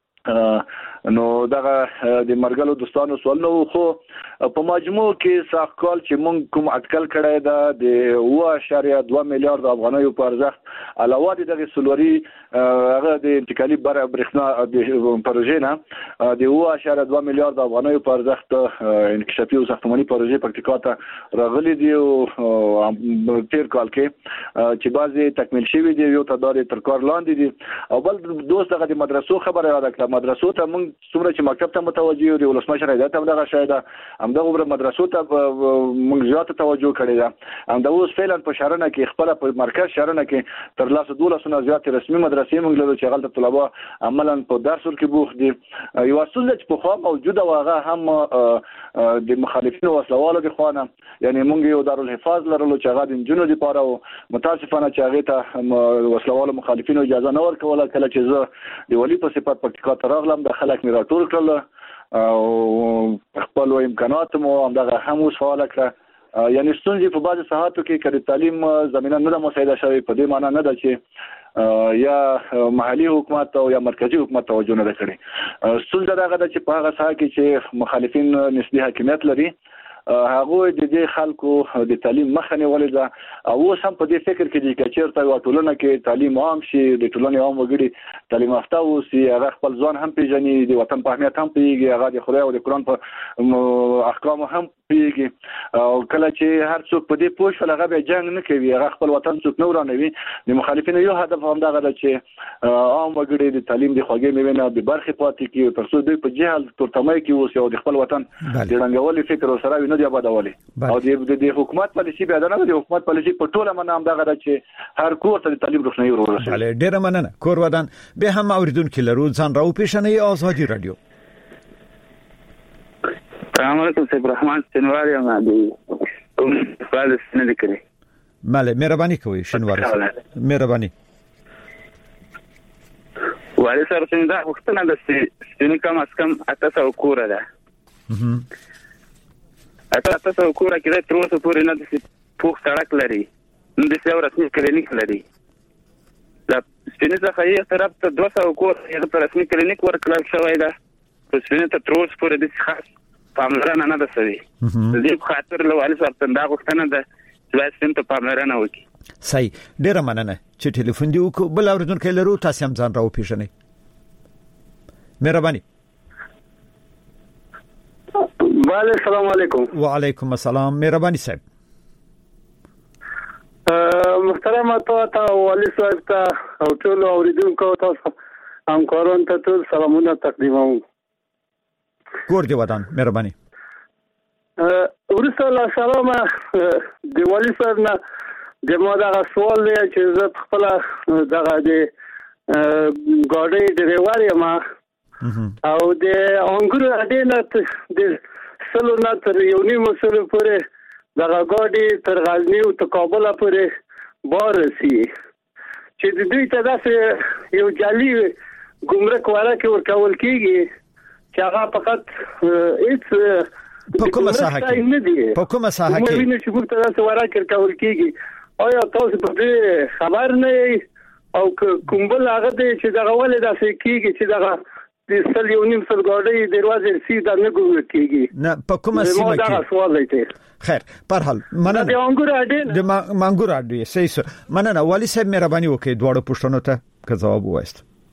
نو دغه د مرګلو دوستانو سوال نو خو په مجموع کې ساقال چې مونږ کوم اټکل کړی دا د 2.2 میلیارډ افغانیو په ارزښت علاوه د سولري هغه د انتقالي برېښنا د پروژې نه د 2.2 میلیارډ افغانیو په ارزښت انکشافي او ساختماني پروژې پکتیکا ته راغلي دي او تیر کال کې چې بعضي تکمیل شوي دي، یو تعداد تر کار لاندې دي. او بل دوست هغه د مدرسو خبره یاد کړه. مدرسو ته موږ څومره چې مکتب ته متوجه یو د ولسمشر هدایت هم دغه شاید همدغه مدرسو ته موږ زیات توجه کړی ده. همدا اوس فعلا په شهرونه کې خپل په مرکز شهرونه کې تر 12 زیات رسمي مدرسې موږ لرو چې غلط طلبه عملاً په درس ورکې بوخت دي. یو اصل چې په خوا موجوده واغه هم د مخالفینو وسلوالو د خوانه، یعنی موږ یو دارالحفاظ لرلو چې هغه د جنونو لپاره او متاسفانه چې هغه ته وسلوالو مخالفینو اجازه نه ورکوله. کله چې زه د ولی په صفت پکتیکا ته راغلم د خلک می راټول کړل او خپل امکانات مو همدغه هم اوس فعال کړ. یعنی ستونزې په بعض ساحاتو کې کړي تعلیم زمينه نه مساعده شوی، په دې معنی نه ده چې یا محلي حکومت او یا مرکزی حکومت توجه نه کړي. ستونزه دغه ده چې په هغه ساحه کې چې مخالفین نسبی حاکمیت لري هغه د دې خلکو د تعلیم مخه نیولې ده او اوس هم په دې فکر کې دي چې چیرته یو ټولنه کې تعلیم عام شي، د ټولنې عام وګړي تعلیم یافته اوسي، هغه خپل ځان هم پیژني، د وطن په اهمیت هم پیږي، هغه د خدای او د قرآن په احکام هم پیږي. او کله چې هر څوک په دې پوه شول هغه به جنگ نه کوي، هغه خپل وطن څوک نه ورانوي. د مخالفینو یو هدف هم دغه ده چې عام وګړي د تعلیم د خوږې میوه نه به برخه پاتې کیږي، تر څو دوی په جهل تورتمای کې اوسي او د خپل وطن د رنګولې فکر سره نه دی آبادولي. او د حکومت پالیسي به نه د حکومت پالیسي په ټوله منه هم دغه ده چې هر کور ته د تعلیم روښنايي ورسوي. بله ډیره مننه. کور ودان به هم اوریدونکو لرو ځان راو پیښنې آزادي رادیو. السلام علیکم سید رحمان شنواری یم دی سوال سند کړی. بله مهرباني کوئ شنواری مهرباني. ولی سره څنګه وختونه د سپینې کم اس کم 800 کور ده. اته تاسو کور کې تر اوسه پورې نه د پوښ سړک لري، نه د څو رسمي کلینیک لري. د سپینې څخه یې طرف ته 200 کور یې په رسمي کلینیک ورکړل شوی ده. په سپینې ته تر اوسه پورې د خاص پاملرنه نه ده شوې. د دې خاطر له والي صاحب څخه دا غوښتنه ده چې سپینې ته پاملرنه وکړي. صحیح ډیره مننه چې ټلیفون دی وکړو. بل اوریدونکو لرو تاسو هم ځان راو پیژنئ. مهرباني. بله السلام علیکم. وعلیکم السلام. مهرباني صاحب. محترم ته والي صاحب ته او ټول اوریدونکو تاسو همکارانو ته ټول سلامونه تقدیموم. کور دی ودان مهرباني. ورسره له سلامه د والي صاحب نه د ما دا سوال دی چې زه خپل دغه د ګاډي ډرایور یم او د انګور اډینه د سلو نه تر یو نیم سلو پورې دغه ګاډي تر غزنی او کابل پورې بارسي چې د دوی ته داسې یو جالي ګمرک ورکه ورکول کیږي چې هغه فقط هیڅ په کومه ساحه کې موږ چې موږ ته داسې ورکه ورکول کیږي آیا تاسو په دې خبر نه او کوم بل هغه دی چې دغه ولې داسې کیږي چې دغه د سل یو نیم سل ګاډي دروازې سي د نه ګورل کیږي نه په کومه سیمه کې دا سوال دی. خیر پر حال مننه د انګور اډې د منګور اډې صحیح مننه والي صاحب مهرباني وکړئ دواړو پوښتنو ته که جواب وایست.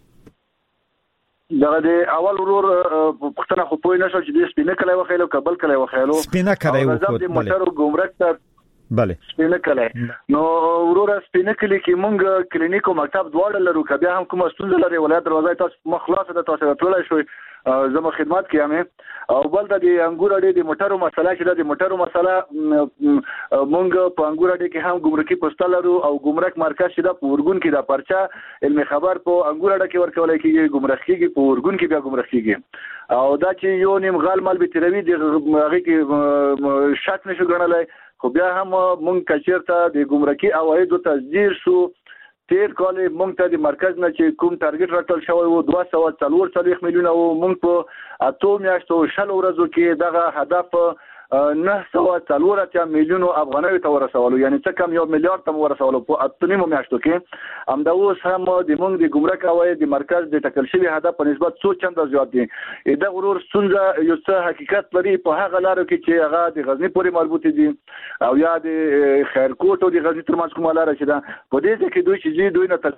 دغه د اول ورور پښتنه خو پوی نشو چې د سپینه کله وخیلو کابل کله وخیلو سپینه کړی و د موټر ګمرک ته بله سپینه کله نو ورور سپینه کلی کې مونږ کلینیک او مکتب دواړه لرو کبه هم کومه ستونزه لري ولایت دروازه تاسو مخلاصه د تاسو ټولای شوي زمو خدمات کوم او بل د انګور اډې د موټرو مسله چې د موټرو مسله مونږ په انګور اډې کې هم ګمرکي پوسټل لرو او ګمرک مرکز چې د پورګون کې د پرچا علمي خبر په انګور اډې کې ورکول کېږي ګمرک کېږي پورګون کې بیا ګمرک کېږي او دا چې یو نیم غال مال به تروي د هغه کې شک نشو ګڼلای خو بیا هم مونږ کچیرته د ګمرکي اوایدو تصدیر شو تیر کال مونږ ته د مرکز نه چې کوم ټارګټ راټول شوی و 240 میلیون او مونږ په اته میاشتو شل ورځو کې دغه هدف 940 میلیون افغانۍ ته ورسولو یعنی څه کم 1 میلیارډ ته ورسولو په اته نیمو میاشتو کې همدا اوس هم د مونږ د ګمرک اواید د مرکز د ټاکل شوی هدف په نسبت څو چنده زیات دي دا غرور ستونزه یو څه حقیقت لري په هغه لارو کې چې هغه د غزنی پورې مربوط دي او یا د خیرکوټ او د غزنی ترمنځ کومه لار چې دا په دې کې دوی چې دوی نه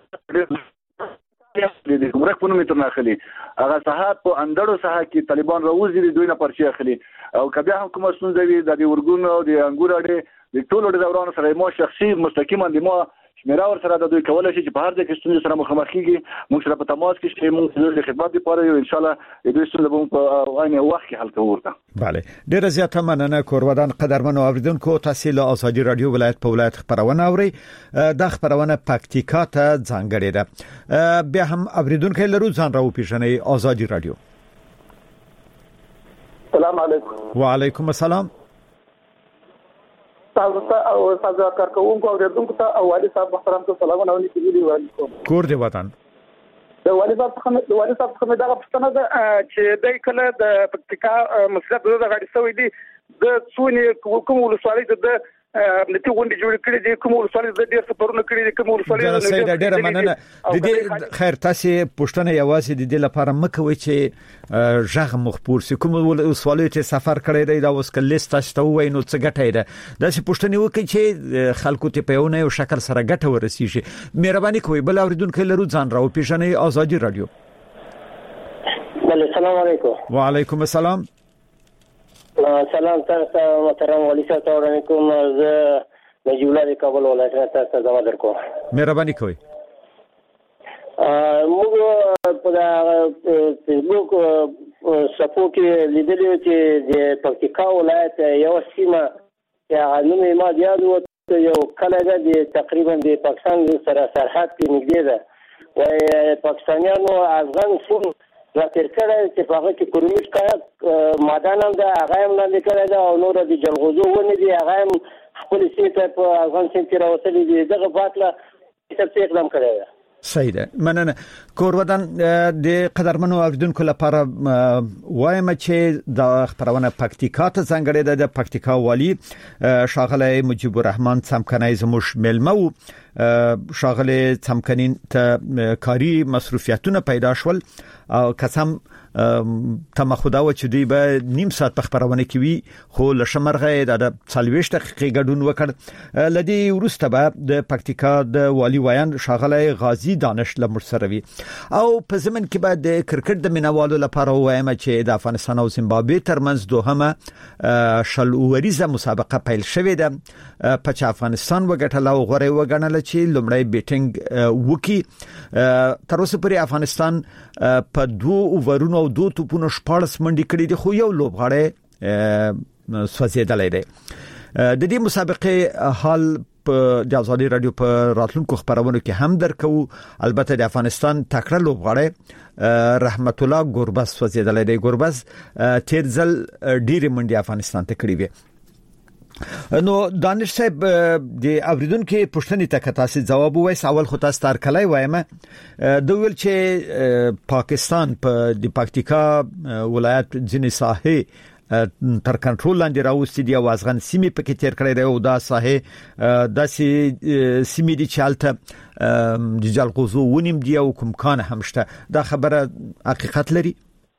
د ګمرک په نوم تر ناخلي هغه صحات په اندړو ساحه کې طالبان راوځي دوی نه پرچی اخلي او کبه هم کومه ستونزه وي د ورګون او د انګور اډې د ټولو د دوران سره مو شخصي مستقیما د مو شمیره ور سره د دوی کولای شي چې په هر ځای کې ستونزې سره مخامخ کیږي موږ سره په تماس کې چې موږ د خدمت لپاره یو ان شاء الله د دوی سره به په عین وخت کې حل کوو. بله ډیر زیاته مننه کورودان قدرمنو اوریدونکو تحصیل ازادي رادیو ولایت په ولایت خبرونه اوري د خبرونه پکتیکا ته ځانګړې ده بیا هم اوریدونکو لرو ځان راو پیژنې ازادي رادیو. السلام علیکم. وعلیکم السلام. تاسو ته او تاسو کارکونکو او اوریدونکو ته او والي صاحب محترم ته سلامونه ولیکم. کور دی وطن د والي صاحب څخه دا پوښتنه ده چې د کله د پکتیکا مسله د غاړې سوي دي د څونی کوم ولسوالۍ د امنیتي غونډې جوړ کړې دي کوم ولسوالۍ د ډیر سفرونه کړې دي کوم ولسوالۍ د ډیر مننه د دې خیر تاسو پوښتنه یوازې د دې لپاره مکوي چې ژغ مخبور سي کوم ولسوالۍ ته سفر کړی دی دا اوس کله تاسو ته وای نو څه ګټه ده دا چې پوښتنه وکړي چې خلکو ته په یو شکل سره ګټه ورسیږي مهرباني کوئ بل اوریدونکو لرو ځان راو پیژنې ازادي رادیو. السلام علیکم. وعلیکم السلام. سلام تاسو محترم والي صاحب ته وعلیکم زه نجیب الله کابل ولایت تاسو ته زما درکو مهرباني کوئ. موږ په فیسبوک صفو کې لیدلو چې د پکتیکا ولایت یو سیمه یا نوم ما یادو یو کله د تقریبا د پاکستان سره سرحد کې نږدې ده وای پاکستانیانو افغان سیم راکړ کړه چې په هغه کې کورمیش کار مادان هم ده هغه هم لاندې کړه ده او نور د جلغوزو ونه دي هغه هم خپل سیمه په افغان سیم کې راوصلې دي دغه فاصله څه اقدام کړی ده. صحیح ده مننه کورودان د قدرمنو اوریدونکو لپاره وایم چې د خبرونه پکتیکا ته څنګه ده د پکتیکا والی شاغله مجيب الرحمن څمکنای زموش ملمو شاغله څمکنین ته کاری مصروفیتونه پیدا شول او قسم تمخدا و چې دوی به نیم ساعت په خبرونه کې وي خو لشمرغه د 40 دقیقې ګډون وکړ لدی ورسته به د پکتیکا د والی ویان شاغله غازی دانش لمرسروي او په زمن کې به د کرکټ د مینوالو لپاره وایم چې د افغانستان او زیمبابوې ترمنځ دوهمه شلوریزه مسابقه پیل شوې ده په چې افغانستان وګټل او غوړې وګڼل چې لومړی بیټینګ وکي تر اوسه پورې افغانستان په 2 اوورونو او 2 توپونو 14 منډي کړې دي خو یو لوبغاړی سوځیدلې ده د دې مسابقه حال د ازادي رادیو په راتلونکو خبرونو کې هم درکو البته د افغانستان تکړه لوبغاړی رحمت الله ګوربز سوځیدلې دی ګوربز تیرزل ډیر منډي افغانستان ته کړی وي نو دانش صاحب د اوریدونکو پوښتنې ته تاسو جواب وایي اول خو تاسو تر کله وایم د ویل چې پاکستان په د پکتیکا ولایت ځینې ساحې تر کنټرول لاندې راوستي دی او افغان سیمې پکې تیر کړی دی او دا ساحه داسې سیمې دي چې حالت د جلغوزو ونیم دی او کوم کان همشته دا خبره حقیقت لري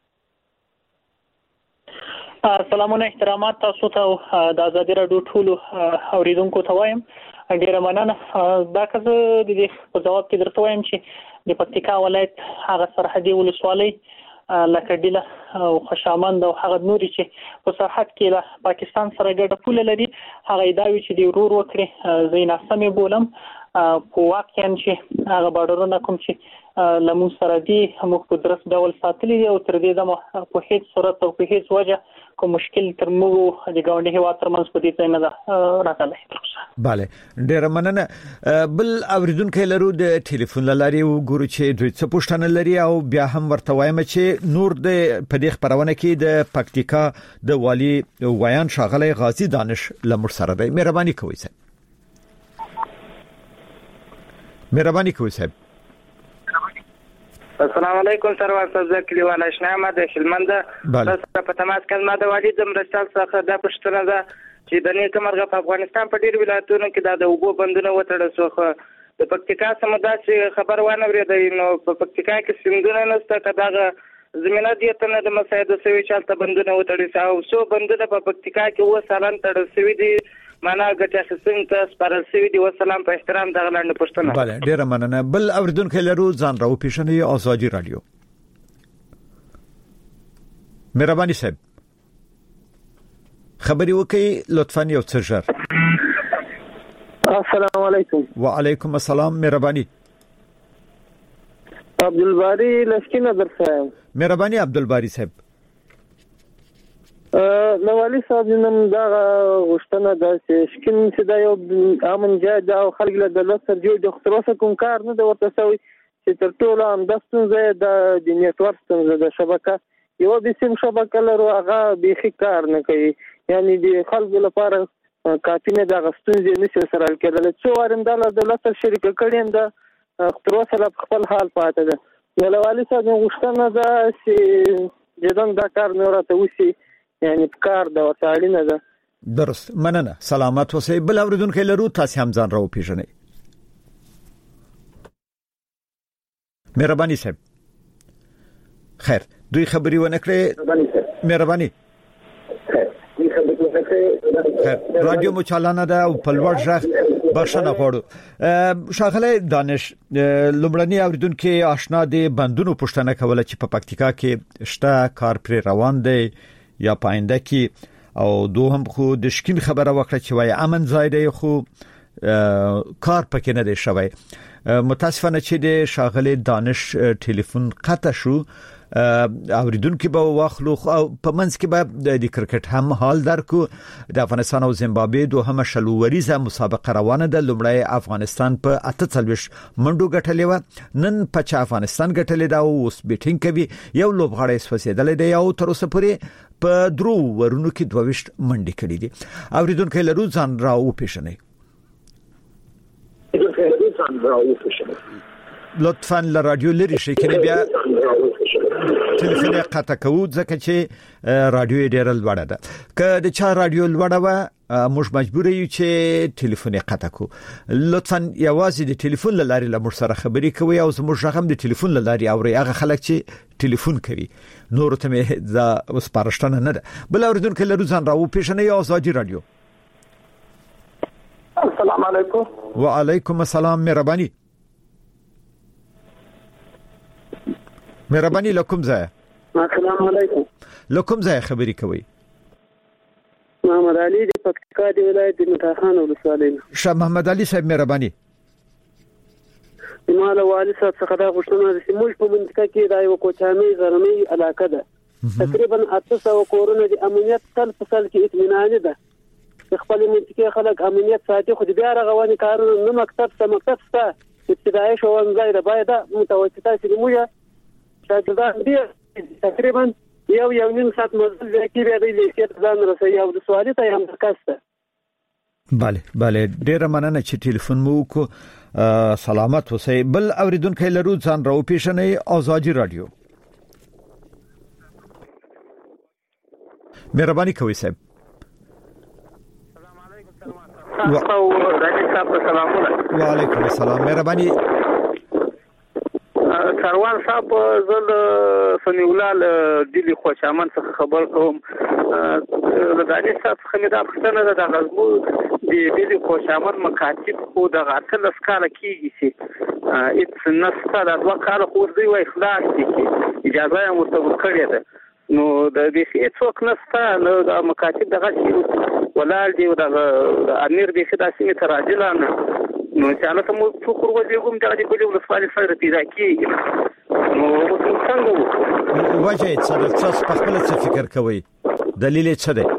سلامونه احترامات تاسو ته د ازادي رادیو ټولو اوریدونکو ته وایم ډیره مننه دا کزه د دې په جواب کې درته وایم چې د پکتیکا ولایت هغه سرحدي ولسوالۍ لکه ډیله او خوشامند او هغه نوري چې په سرحد کې له پاکستان سره ګډه پوله لري هغه ادعوی چې دی ورور وکړي زینا سمې بولم په واقعا چې هغه بارډرونه کوم چې لمون سره دی موږ په درس ډول ساتلي او تر دې دمه په هیڅ صورت او په هیڅ وجه کوم مشکل تر موږ د ګاونډي هیواد ترمنځ په دې ځای نه راغلی bale ډیر مننه بل اوریدونکو لرو د ټلیفون لاري وګورو چې دوی څه پوښتنه لري او بیا هم ورته وایم چې نور د په دې خبرونه کې د پکتیکا د والی ویان شاغله غازی دانش لمر سره دی مهرباني کوئ صاحب السلام علیکم سرور صاحب کلیوال آشنا ما د هلمند سره په تماس کې ما د والي د مرستال څخه د پښتنه ده چې د نیکه مرغه په افغانستان په ډیر ولایتونو کې د اوبو بندونه وټړل شو د پکتیکا سمدا چې خبر وانه ورېدای نو په پکتیکا کې سیندونه نسته کداغه زمينه دي ته د مسایدو سوي چالت بندونه وټړل شو سو بندونه په پکتیکا کې و سالان تړل شوی دي معنا ګټه خصم ته سپارل شوی دی والسلام په احترام دغه لاندې پښتنه bale ډیر مننه بل اوریدونکو لرو ځان راو پیښنې ازادي رادیو مهرباني صاحب خبري وکي لطفا یو څه ژر السلام علیکم وعلیکم السلام مهرباني عبدالباری لشکینه درسایم مهرباني عبدالباری صاحب نو والی صاحب نن دا غشتنه د شکین چې دا یو امن جای دا خلک له دولت سره جوړ د خطرسه کوم کار نه د ورته سوي چې تر ټولو هم د ستونزې د نیټورک ستونزې د شبکه یو د سیم شبکه لرو هغه به کار نه کوي یعنی د خلکو لپاره کافي نه د ستونزې نشي سره کېدل څو وارم د دولت سره شریک کړي د خطرسه خپل حال پاتې ده نو والی صاحب غشتنه دا چې جدن دا کار نه راته وسی یعنی کار د وسایلینه ده درست مننه سلامت اوسئ بل اوریدونکو لرو تاسو هم ځان راو پیژنئ مهرباني صاحب خیر دوی خبري ونه کړې مهرباني رادیو مو چالانه ده او په لوړ ژغ بخښنه غواړو شاغله دانش لومړنی اوریدونکو آشنا دي بندونو پښتنه کوله چې په پکتیکا کې شته کار پر روان دی یا پاینده کې او دوهم خو د شکین خبره وکړه چې وای امن ځای دی خو کار پکې نه دی شوی متاسفانه چې د شاغله دانش ټلیفون قطع شو اوریدونکو به واخلو په منځ کې به د کرکټ هم حال درکو د افغانستان او زیمبابوې دوهمه شلوریزه مسابقه روانه ده لومړی افغانستان په 48 منډو ګټلې و نن په افغانستان ګټلې دا اوس بیټینګ کوي یو لوبغاړی سوځیدل دی او تر اوسه پورې په درو ورونو کې 22 منډي کړې دي اوریدونکو لرو ځان راو پیښنې لطفاً لرادیو لري شي کنه بیا تلفون قطع کوو ځکه چې رادیو ډیر لوړه ده که د چا رادیو لوړه و موږ مجبور یو چې ټلیفون قطع کو. لطفا یوازې د ټلیفون لارې لمر سره خبرې کوي او زموږ رقم د ټلیفون لارې اوري هغه خلک چې ټلیفون کوي نور ته مې دا وسپارښتنه نه ده. بل اوریدونکو لرو ځان راو پیښنه یو ازادي رادیو. السلام علیکم. وعلیکم السلام. مهرباني لکم ځای. السلام علیکم. لکم ځای خبرې کوي. محمد علي د پکتیکا د ولایت د متخان ولسوالۍ. شاه محمد علي صاحب مهرباني. مال والي صاحب څخه دا غوښتنه ده چې موږ په منطقه کې دا یو کوچامي غرمي علاقه ده. تقریبا 800 کورونه د امنیت تل په سل کې اطمینان ده. خپل منطقه خلک امنیت ساتي خو بیا رغونې کارونه نه مکتب سره ابتدایي ښوونځي ده باید متوسطه چې موږ شاګردان دي تقریبا یو نیم ساعت مزل کې به د لیکت ځان رسي او د سوالي ته هم درکاسته. bale ډیره مننه چې ټلیفون مو کو. سلامت اوسئ. بل اوریدونکو لرو ځان راو پیښنه ازادي رادیو. مهرباني کوئ صاحب. وعلیکم السلام. مهرباني. سروان صاحب زل سنیولال دلی خوشامن څخه خبر کوم. لږه صاحب خمیدا پښتنه ده د غزبو د دلی خوشامن مکاتب خو د غاتل اسکاله کیږي چې اټس نستا د دوه کال خو دوی وای خلاص دي چې اجازه یې مرتبط کړې ده. نو د دې هیڅوک نستا نو د مکاتب دغه شی ولال دی د امیر د خداسي تراجلانه نو چې انا ته مو فکر وځي کوم چې د کلیو لسوالي سره پیدا کیږي. نو څنګه وجه څه تاسو په خپل څه فکر کوئ؟ دلیل څه دی؟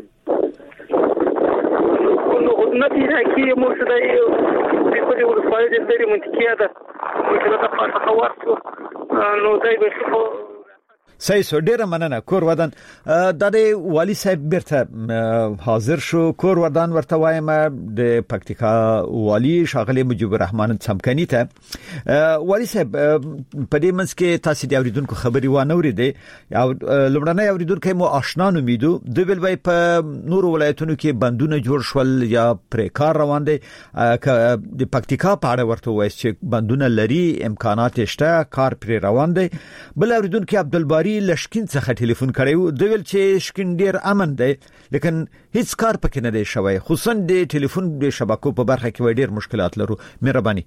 نو پیدا کیږي مو چې د کلیو لسوالي د ډېرې منطقه ده چې دا په تاسو ورته نو دای به صحیح سو. ډیره مننه. کور ودان د والی صاحب بیرته حاضر شو. کور ودان ورته وایم د پکتیکا والی شاغلی مجيب الرحمن څمکني ته. والی صاحب په دې منځ کې تاسو د اوریدونکو خبري و نه اوریدې او لمړنۍ اوریدونکو مو آشنا نومیدو د ویل وای په نور ولایتونو کې بندونه جوړ شول یا پرې کار روان دي. د پکتیکا په اړه ورته وایي چې بندونه لري امکانات شته کار پرې روان دي. بل اوریدونکو عبدالباری لشکین څخه ټلیفون کړیو د ویل چې شکین ډیر امن دی لیکن هیڅ کار پکې نه دی شوی خصوصا د ټلیفون د شبکو په برخه کې ډیر مشکلات لرو. مهرباني.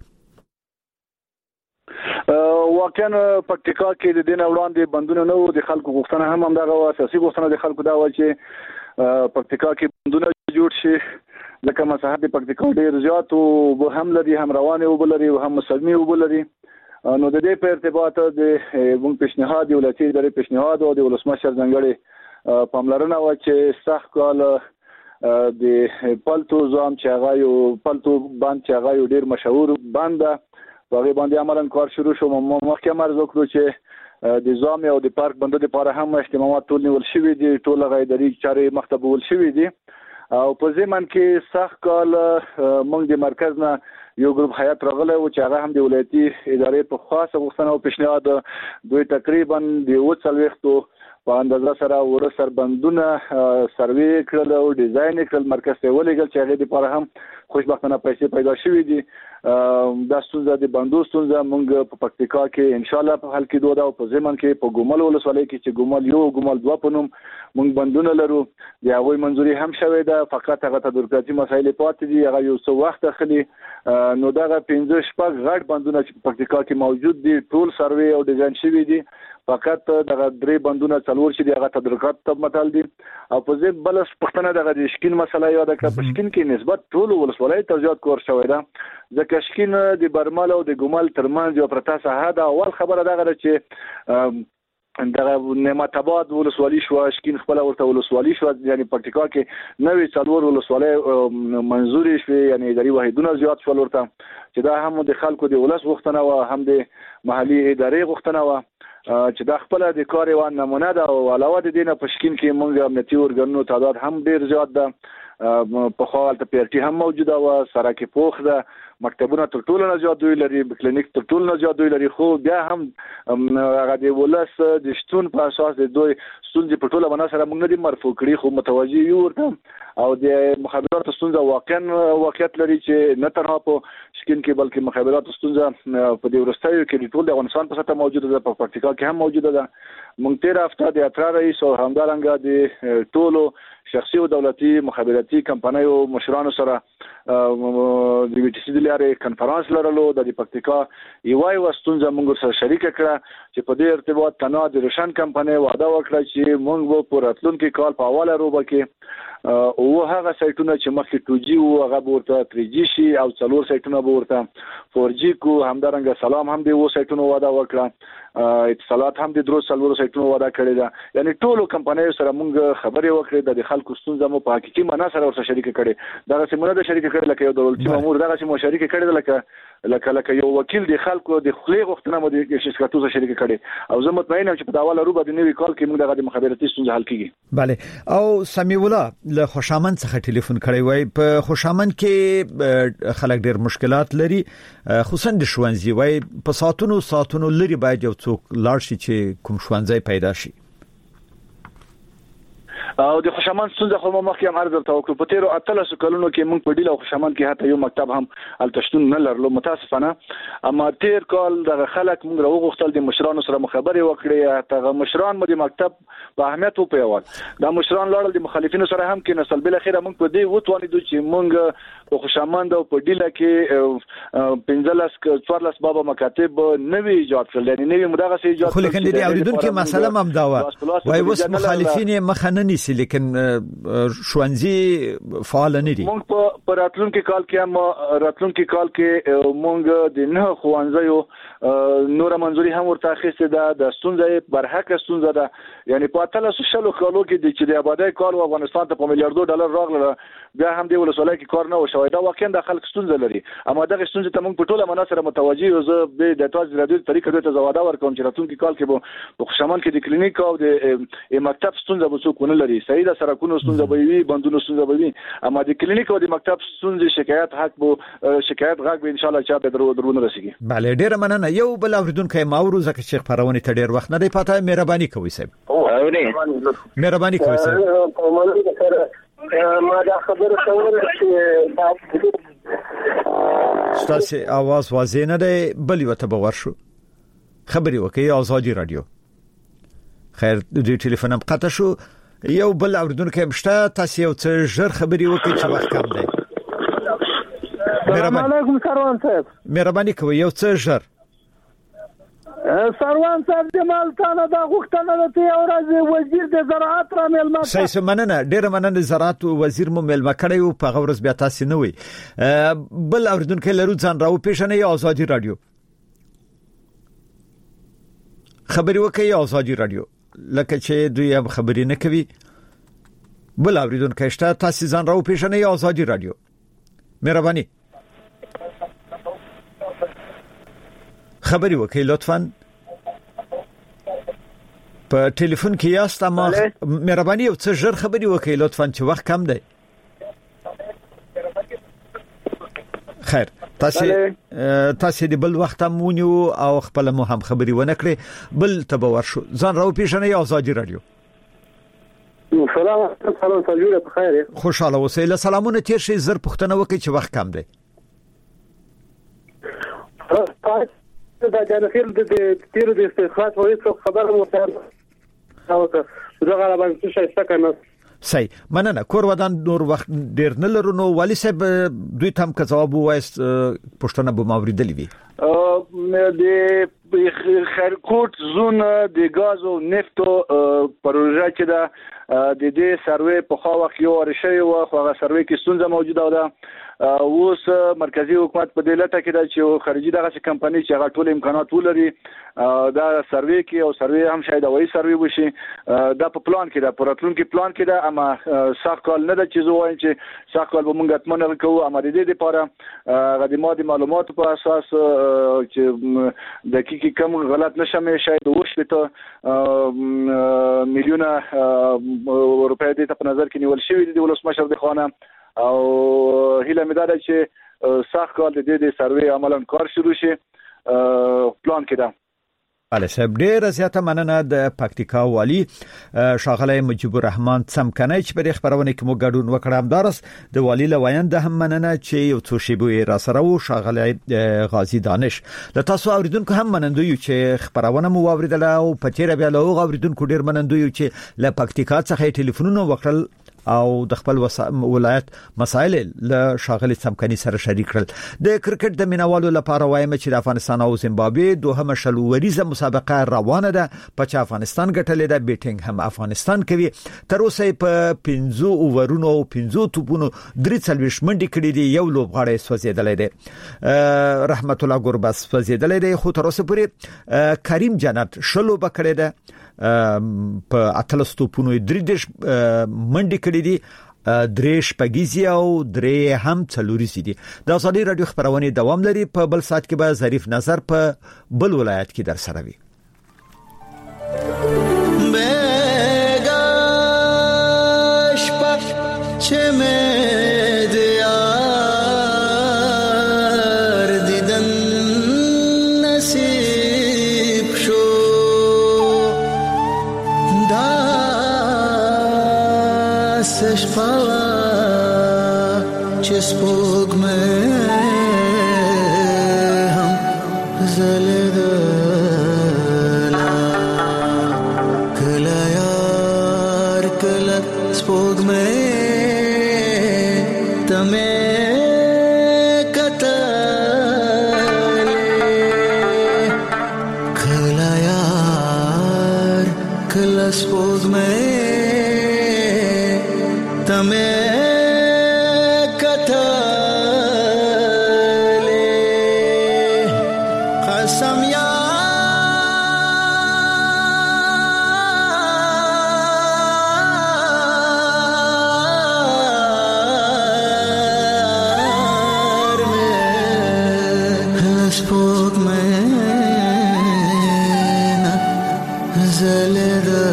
واقعا پکتیکا کې د دین وړاندې بندونه نه وو. د خلکو غوښتنه هم دغه اساسي غوښتنه د خلکو دا و چې پکتیکا کې بندونه جوړ شي لکه مساحت پکتیکا ډیر زیات او هم لري هم روانه او بلري او هم مسلمي او بلري. نو د دې په ارتباط د مونږ پیشنهاد د ولایتي ادارې پیشنهاد او د ولسمشر ځنګړې پاملرنه و چې سخت کال د پلتو ځام چې هغه یو پلتو باندې چې هغه یو ډیر مشهور باند هغه باندې عملاً کار شروع شو. مخکې مرز وکړو چې د ځام او د پارک بندو لپاره هم اهتمامات ټول نیول شوی دي. ټول غیدري چارې مخته بول شوی دي او په ځمن کې سخت کال مونږ د مرکز نه یو ګروپ حیات راغله او چې هغه هم د ولایتي ادارې په خاصه غوښتنه او پیشنهاد دوی تقریبا د 40 په اندازه سره ورسر بندونه سروي کړل او ډیزاین کړل مرکز ته ولېګل چې هغه لپاره هم خوشبختانه پیسې پیدا شوې دي. دا ستونزه د بندو ستونزه مونږ په پکتیکا کې ان شاء الله په حل کې دوه او په ځمن کې په ګومل ولسوالۍ کې چې ګومل یو ګومل دوه په نوم مونږ بندونه لرو. د هغوی منځوري هم شوې ده فقط هغه تدارکاتي مسایل پاتې دي. هغه یو څو وخت اخلي. نو دغه 15 شپږ غټ بندونه چې په پکتیکا کې موجود دي ټول سروي او ډیزاین شوي دي. فقط دغه درې بندونه څلور چې دغه تدارکات ته متعال دي او په ځې بل پښتنه دغه د شکین مسله یو ده چې په شکین کې نسبت ټول ولسوالۍ ته زیات کور شوی ده. ځکه شکین د برمل او د ګومل ترمنځ یو پرتا ساحه ده. اول خبره دغه چې دغه نعمت آباد ولسوالي شو شکین خپل ورته ولسوالي شو یعنی پکتیکا کې نوې څلور ولسوالۍ منځوري شوه یعنی اداري واحدونه زیات شول ورته چې دا هم د خلکو د ولس غوښتنه او هم د محلي ادارې غوښتنه و چې دا خپل د کار یو نمونه ده او علاوه د دینه په شکین کې موږ امنیتي ورګنو تعداد هم ډیر زیات ده. په خپل ته پیرټي هم موجوده و سره کې پوخ ده مکتبونه تر ټولو نه زیات دوی لري، کلینیک تر ټولو نه زیات دوی لري، خو بیا هم هغه د ولس د شتون په اساس د دوی ستونزې په ټوله باندې سره موږ نه دي مرفوع کړي، خو متوجي یو ورته او د مخابراتو ستونزه واقعیت لري چې نه تنها په شکین کې بلکې مخابراتو ستونزه په دې ورستیو کې ټول د افغانستان په سطح موجوده ده، په پکتیکا کې هم موجوده ده. موږ تیر هفته د اترا رئیس او همدارنګه د ټولو شخصي او دولتي مخابراتي کمپنیو مشرانو سره د وی ټي سي د لارې کنفرانس لرلو. د پکتیکا یو ستونزه موږ سره شریک کړه چې په دې ارتباط تنها د روشن کمپنۍ وعده وکړه چې موږ په راتلونکي کال په اوله روبه کې او هغه سایټونه چې مخکې 2G او هغه ورته 3G شي او څلور سایټونه ورته 4G کو همدارنګه سلام هم دی و سایټونو وعده وکړه، اتصالات هم د درو څلور سایټونو وعده کړی ده. یعنی ټولو کمپنیو سره موږ خبرې وکړې د خلکو ستونزه مو په حقيقي معنا سره ورسره شریک کړي. دا سیمونه د شریک کړي لکه یو دولتي مامور دا سیمه شریک کړي لکه یو وکیل د خلکو د خلې غوښتنه مو د شرکتونو سره شریک کړي او زه مطمئن یم چې په داواله روبه د نوې کال کې موږ دغه مخابراتي ستونزه حل کیږي. bale او سمیع الله له خوشامند څخه ټلیفون کړی وای. په خوشامند کې خلک ډېر مشکلات لري، خصوصا د شوانځي وای په ساتونو لري باید یو څوک لاړ شي چې کوم شوانځي پیدا شي. او د خوشامند ستونزه خو مخکې هم عرض ورته وکړو. په تیرو 13 کلونو کې موږ په ډیله او خوشامند کې حتی یو مکتب هم التشتون نه لرلو متاسفانه. اما تیر کال د خلک موږ راوغختل د مشرانو سره مخابره وکړي، هغه مشران مو د مکتب په اهمیت او پیوال دا مشران لاړل د مخالفینو سره هم کې نسل بل اخیره موږ په دې وتوانیدو چې موږ په خوشامند او په ډیله کې 15 بابا مکاتب نوې ایجاد کړل، یعنی نوې مدغه سي ایجاد کړل. خو لیکن د اوریدونکو مسله هم دا وای وس مخالفین مخننی سي لیکن شوانځي فعال نه دي. موږ په راتلونکي کال کې موږ د نه خوانځیو نور منځوري هم ورته اخیسته د ستونزې برحق ستونزه ده. یعنی په 13 کالو کې چې د آبادی کال افغانستان ته په میلیارډو ډالر راغله بیا هم دی ولسوالۍ کې کار نه وشوي. دا واقعا د خلک ستونزه لري، اما دغه ستونزه ته موږ په ټوله مناسبه متوجي یو. زه د تاسو رادیو طریقې ته زواده ورکوم چې راتلونکي کال کې په خوشامند کې د کلینیک او د مکتب ستونزه به څوک نه لري. صحیح ده، سرکونو ستونزه به وي، بندونو ستونزه به وي، اما د کلینیک او د مکتب ستونزې شکایت غږ به ان شاء الله چا به درونه رسیږي. bale ډیر مننه. یو بل اوریدونکو ماورو زکه شیخ پرونی ته ډیر وخت نه دی پاتې، مهرباني کوئ صاحب. مهرباني کوئ صاحب. ما دا خبره کول چې ستاسو आवाज واضح نه دی، بل یو ته باور شو خبري وکي آزادي رادیو. خیر د ټلیفون هم قطع شو. یو بل اوریدونکو مشته تاسو یو څه ژر خبري وکي چې وخت کم دی. السلام علیکم سروان صاحب. مهرباني کوئ یو څه ژر. سروان صاحب جمال تانه دا غوښتنه ده چې اورځ وزیر د زراعت را ملما صحیح مننه، ډیر مننه. زراعت وزیر مو ملما کړی او په غورس بیا تاسو نه وي. بل اوریدونکو لرو ځان راو پیښنه یا آزادي رادیو خبري وکي آزادي رادیو لکه چې دوی هم خبري نه کوي. بل اوریدونکو شته تاسو ځان راو پیښنه یا آزادي رادیو مهرباني خبري وکي لطفاً. په ټلیفون کې یاست اما مهرباني یو څه ژر خبري وکي لطفاً چې وخت کم دی. خیر تاسو د بل وخت هم ونیو او خپل مو هم خبري ونه کړې. بل تبور شو ځان راو پیښنه یا آزادي رادیو. سلام سلام په خیر. خوشاله اوسئ. له سلامونه تیر شي زر پښتنه وکي چې وخت کم دی. دا جنفیل د تیر د استخراج وایي څو خبره مو سره او دا غلا باندې څه شي کنه. صحیح مننه. کور ودان نور وخت ډیر نه لرونو ولی صاحب دوی تم که جواب وایست پښتنه به ماوریدلی وي. د خیرکوټ زون د غاز او نفتو پروژه چې دا د دې سروې په خوا وخت یو ورشي او هغه سروې کې ستونزه موجوده ده. اوس مرکزی حکومت په دې لټه کې ده چې خارجي دغه کمپنۍ چې هغه ټول امکانات ولري دا سروې کې او سروې هم شاید وایي سروې وشي. دا په پلان کې ده، په راتلونکي پلان کې ده، اما سخت کال نه ده چې زه وایم چې سخت کال به موږ اتمنه کوو. اما د دې لپاره غدمات معلوماتو په اساس چې دقیقي کم غلط نشم شاید وشته میلیونه روپۍ د په نظر کې نیول شوی دی ولسمشر د خانه او هیله مې ده چې سخت کار د سروې عملاً کار شروع شي پلان کې ده. بله صاحب ډیره زیاته مننه د پکتیکا والی ښاغلی مجيب الرحمن څمکنی چې په خبرونه کې مو ګډون وکړ. همدارس د والی لویند هم مننه چې یو څو شیبې را سره وو. ښاغلی غازی دانش له تاسو اوریدونکو هم مننه یو چې خبرونه مو واوریدله او په تیر بیا له اوریدونکو ډیر مننه یو چې له پکتیکا څخه ټلیفونونه وکړل او د خپل ولایت مسایل له ښاغلی څمکنی سره شریک کړل. د کرکټ د مینوالو لپاره وایم چې د افغانستان او زیمبابوې دوهمه شلوریزه مسابقه روانه ده په چې افغانستان ګټلې ده. بیټینګ هم افغانستان کوي. تر اوسه په 15 اوورونو او 15 توپونو 43 منډې کړې دي. یو لوبغاړی سوځیدلې ده رحمت الله ګورباس سوځیدلې ده. خو تر اوسه پورې کریم جنت شلو بکړې ده په اتلس توپونو 33 منډې کړې دي. دریش پګیزي او درې هم څلوريسي دي. د ازادي رادیو خبرونه دوام لري. په بل سات کې به ظریف نظر په بل ولایت کې در سره وي. بهګاش پخ چې مې دیار دیدن نصیب شو شپاوا چې سپوږ مې هم زلدلا کله یار کله سپوږ مې تمه کتلې کله یار کله سپوږ مې تمه کتلې قسم یار مې سپوږ مې نه زلده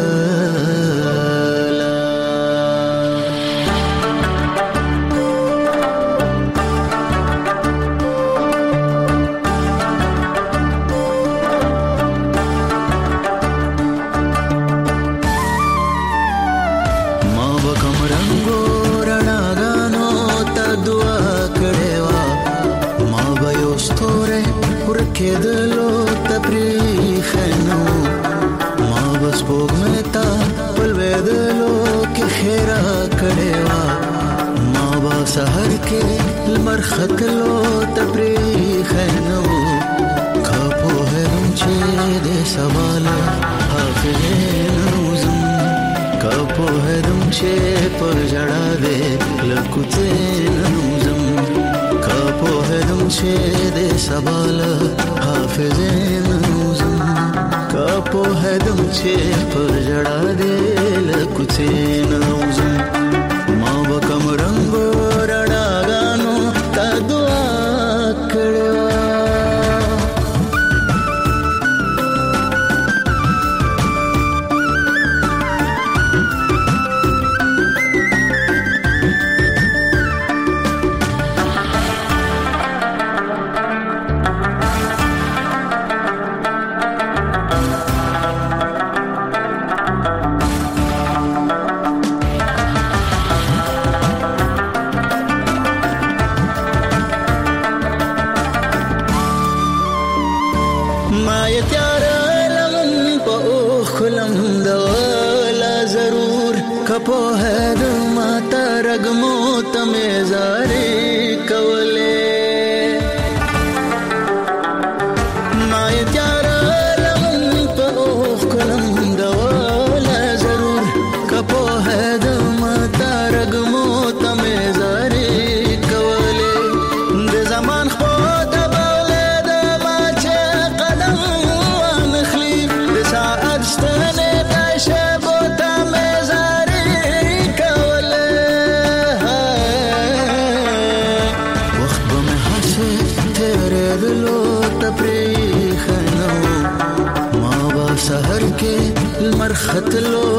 کېدلو تبریخنو ما بس پوغمتا پلوېدلو کې خیره کړېوا ما با سحر کې لمر ختلو تبریخنو کاپو هرم چې دې سوال حافظینوزم کاپو هرم چې پر جړا دې لکوتینوزم کاپو هرم چې دې سوال حافظینوزم کاپو هرم چې پر جړا دې لکوتینوزم ما وکم رنگ رڼاګانو تا دعا کړو کپو هد ماتا رګمو تمه زاري کولې ما یار لمن په اوخ کلم دوله ضرور کپو هد ماتا رګمو تمه زاري کولې د زمان خو د بولې د ماچ قدم نخلي د ساعت ستنه تشه سحر کې لمر ختلو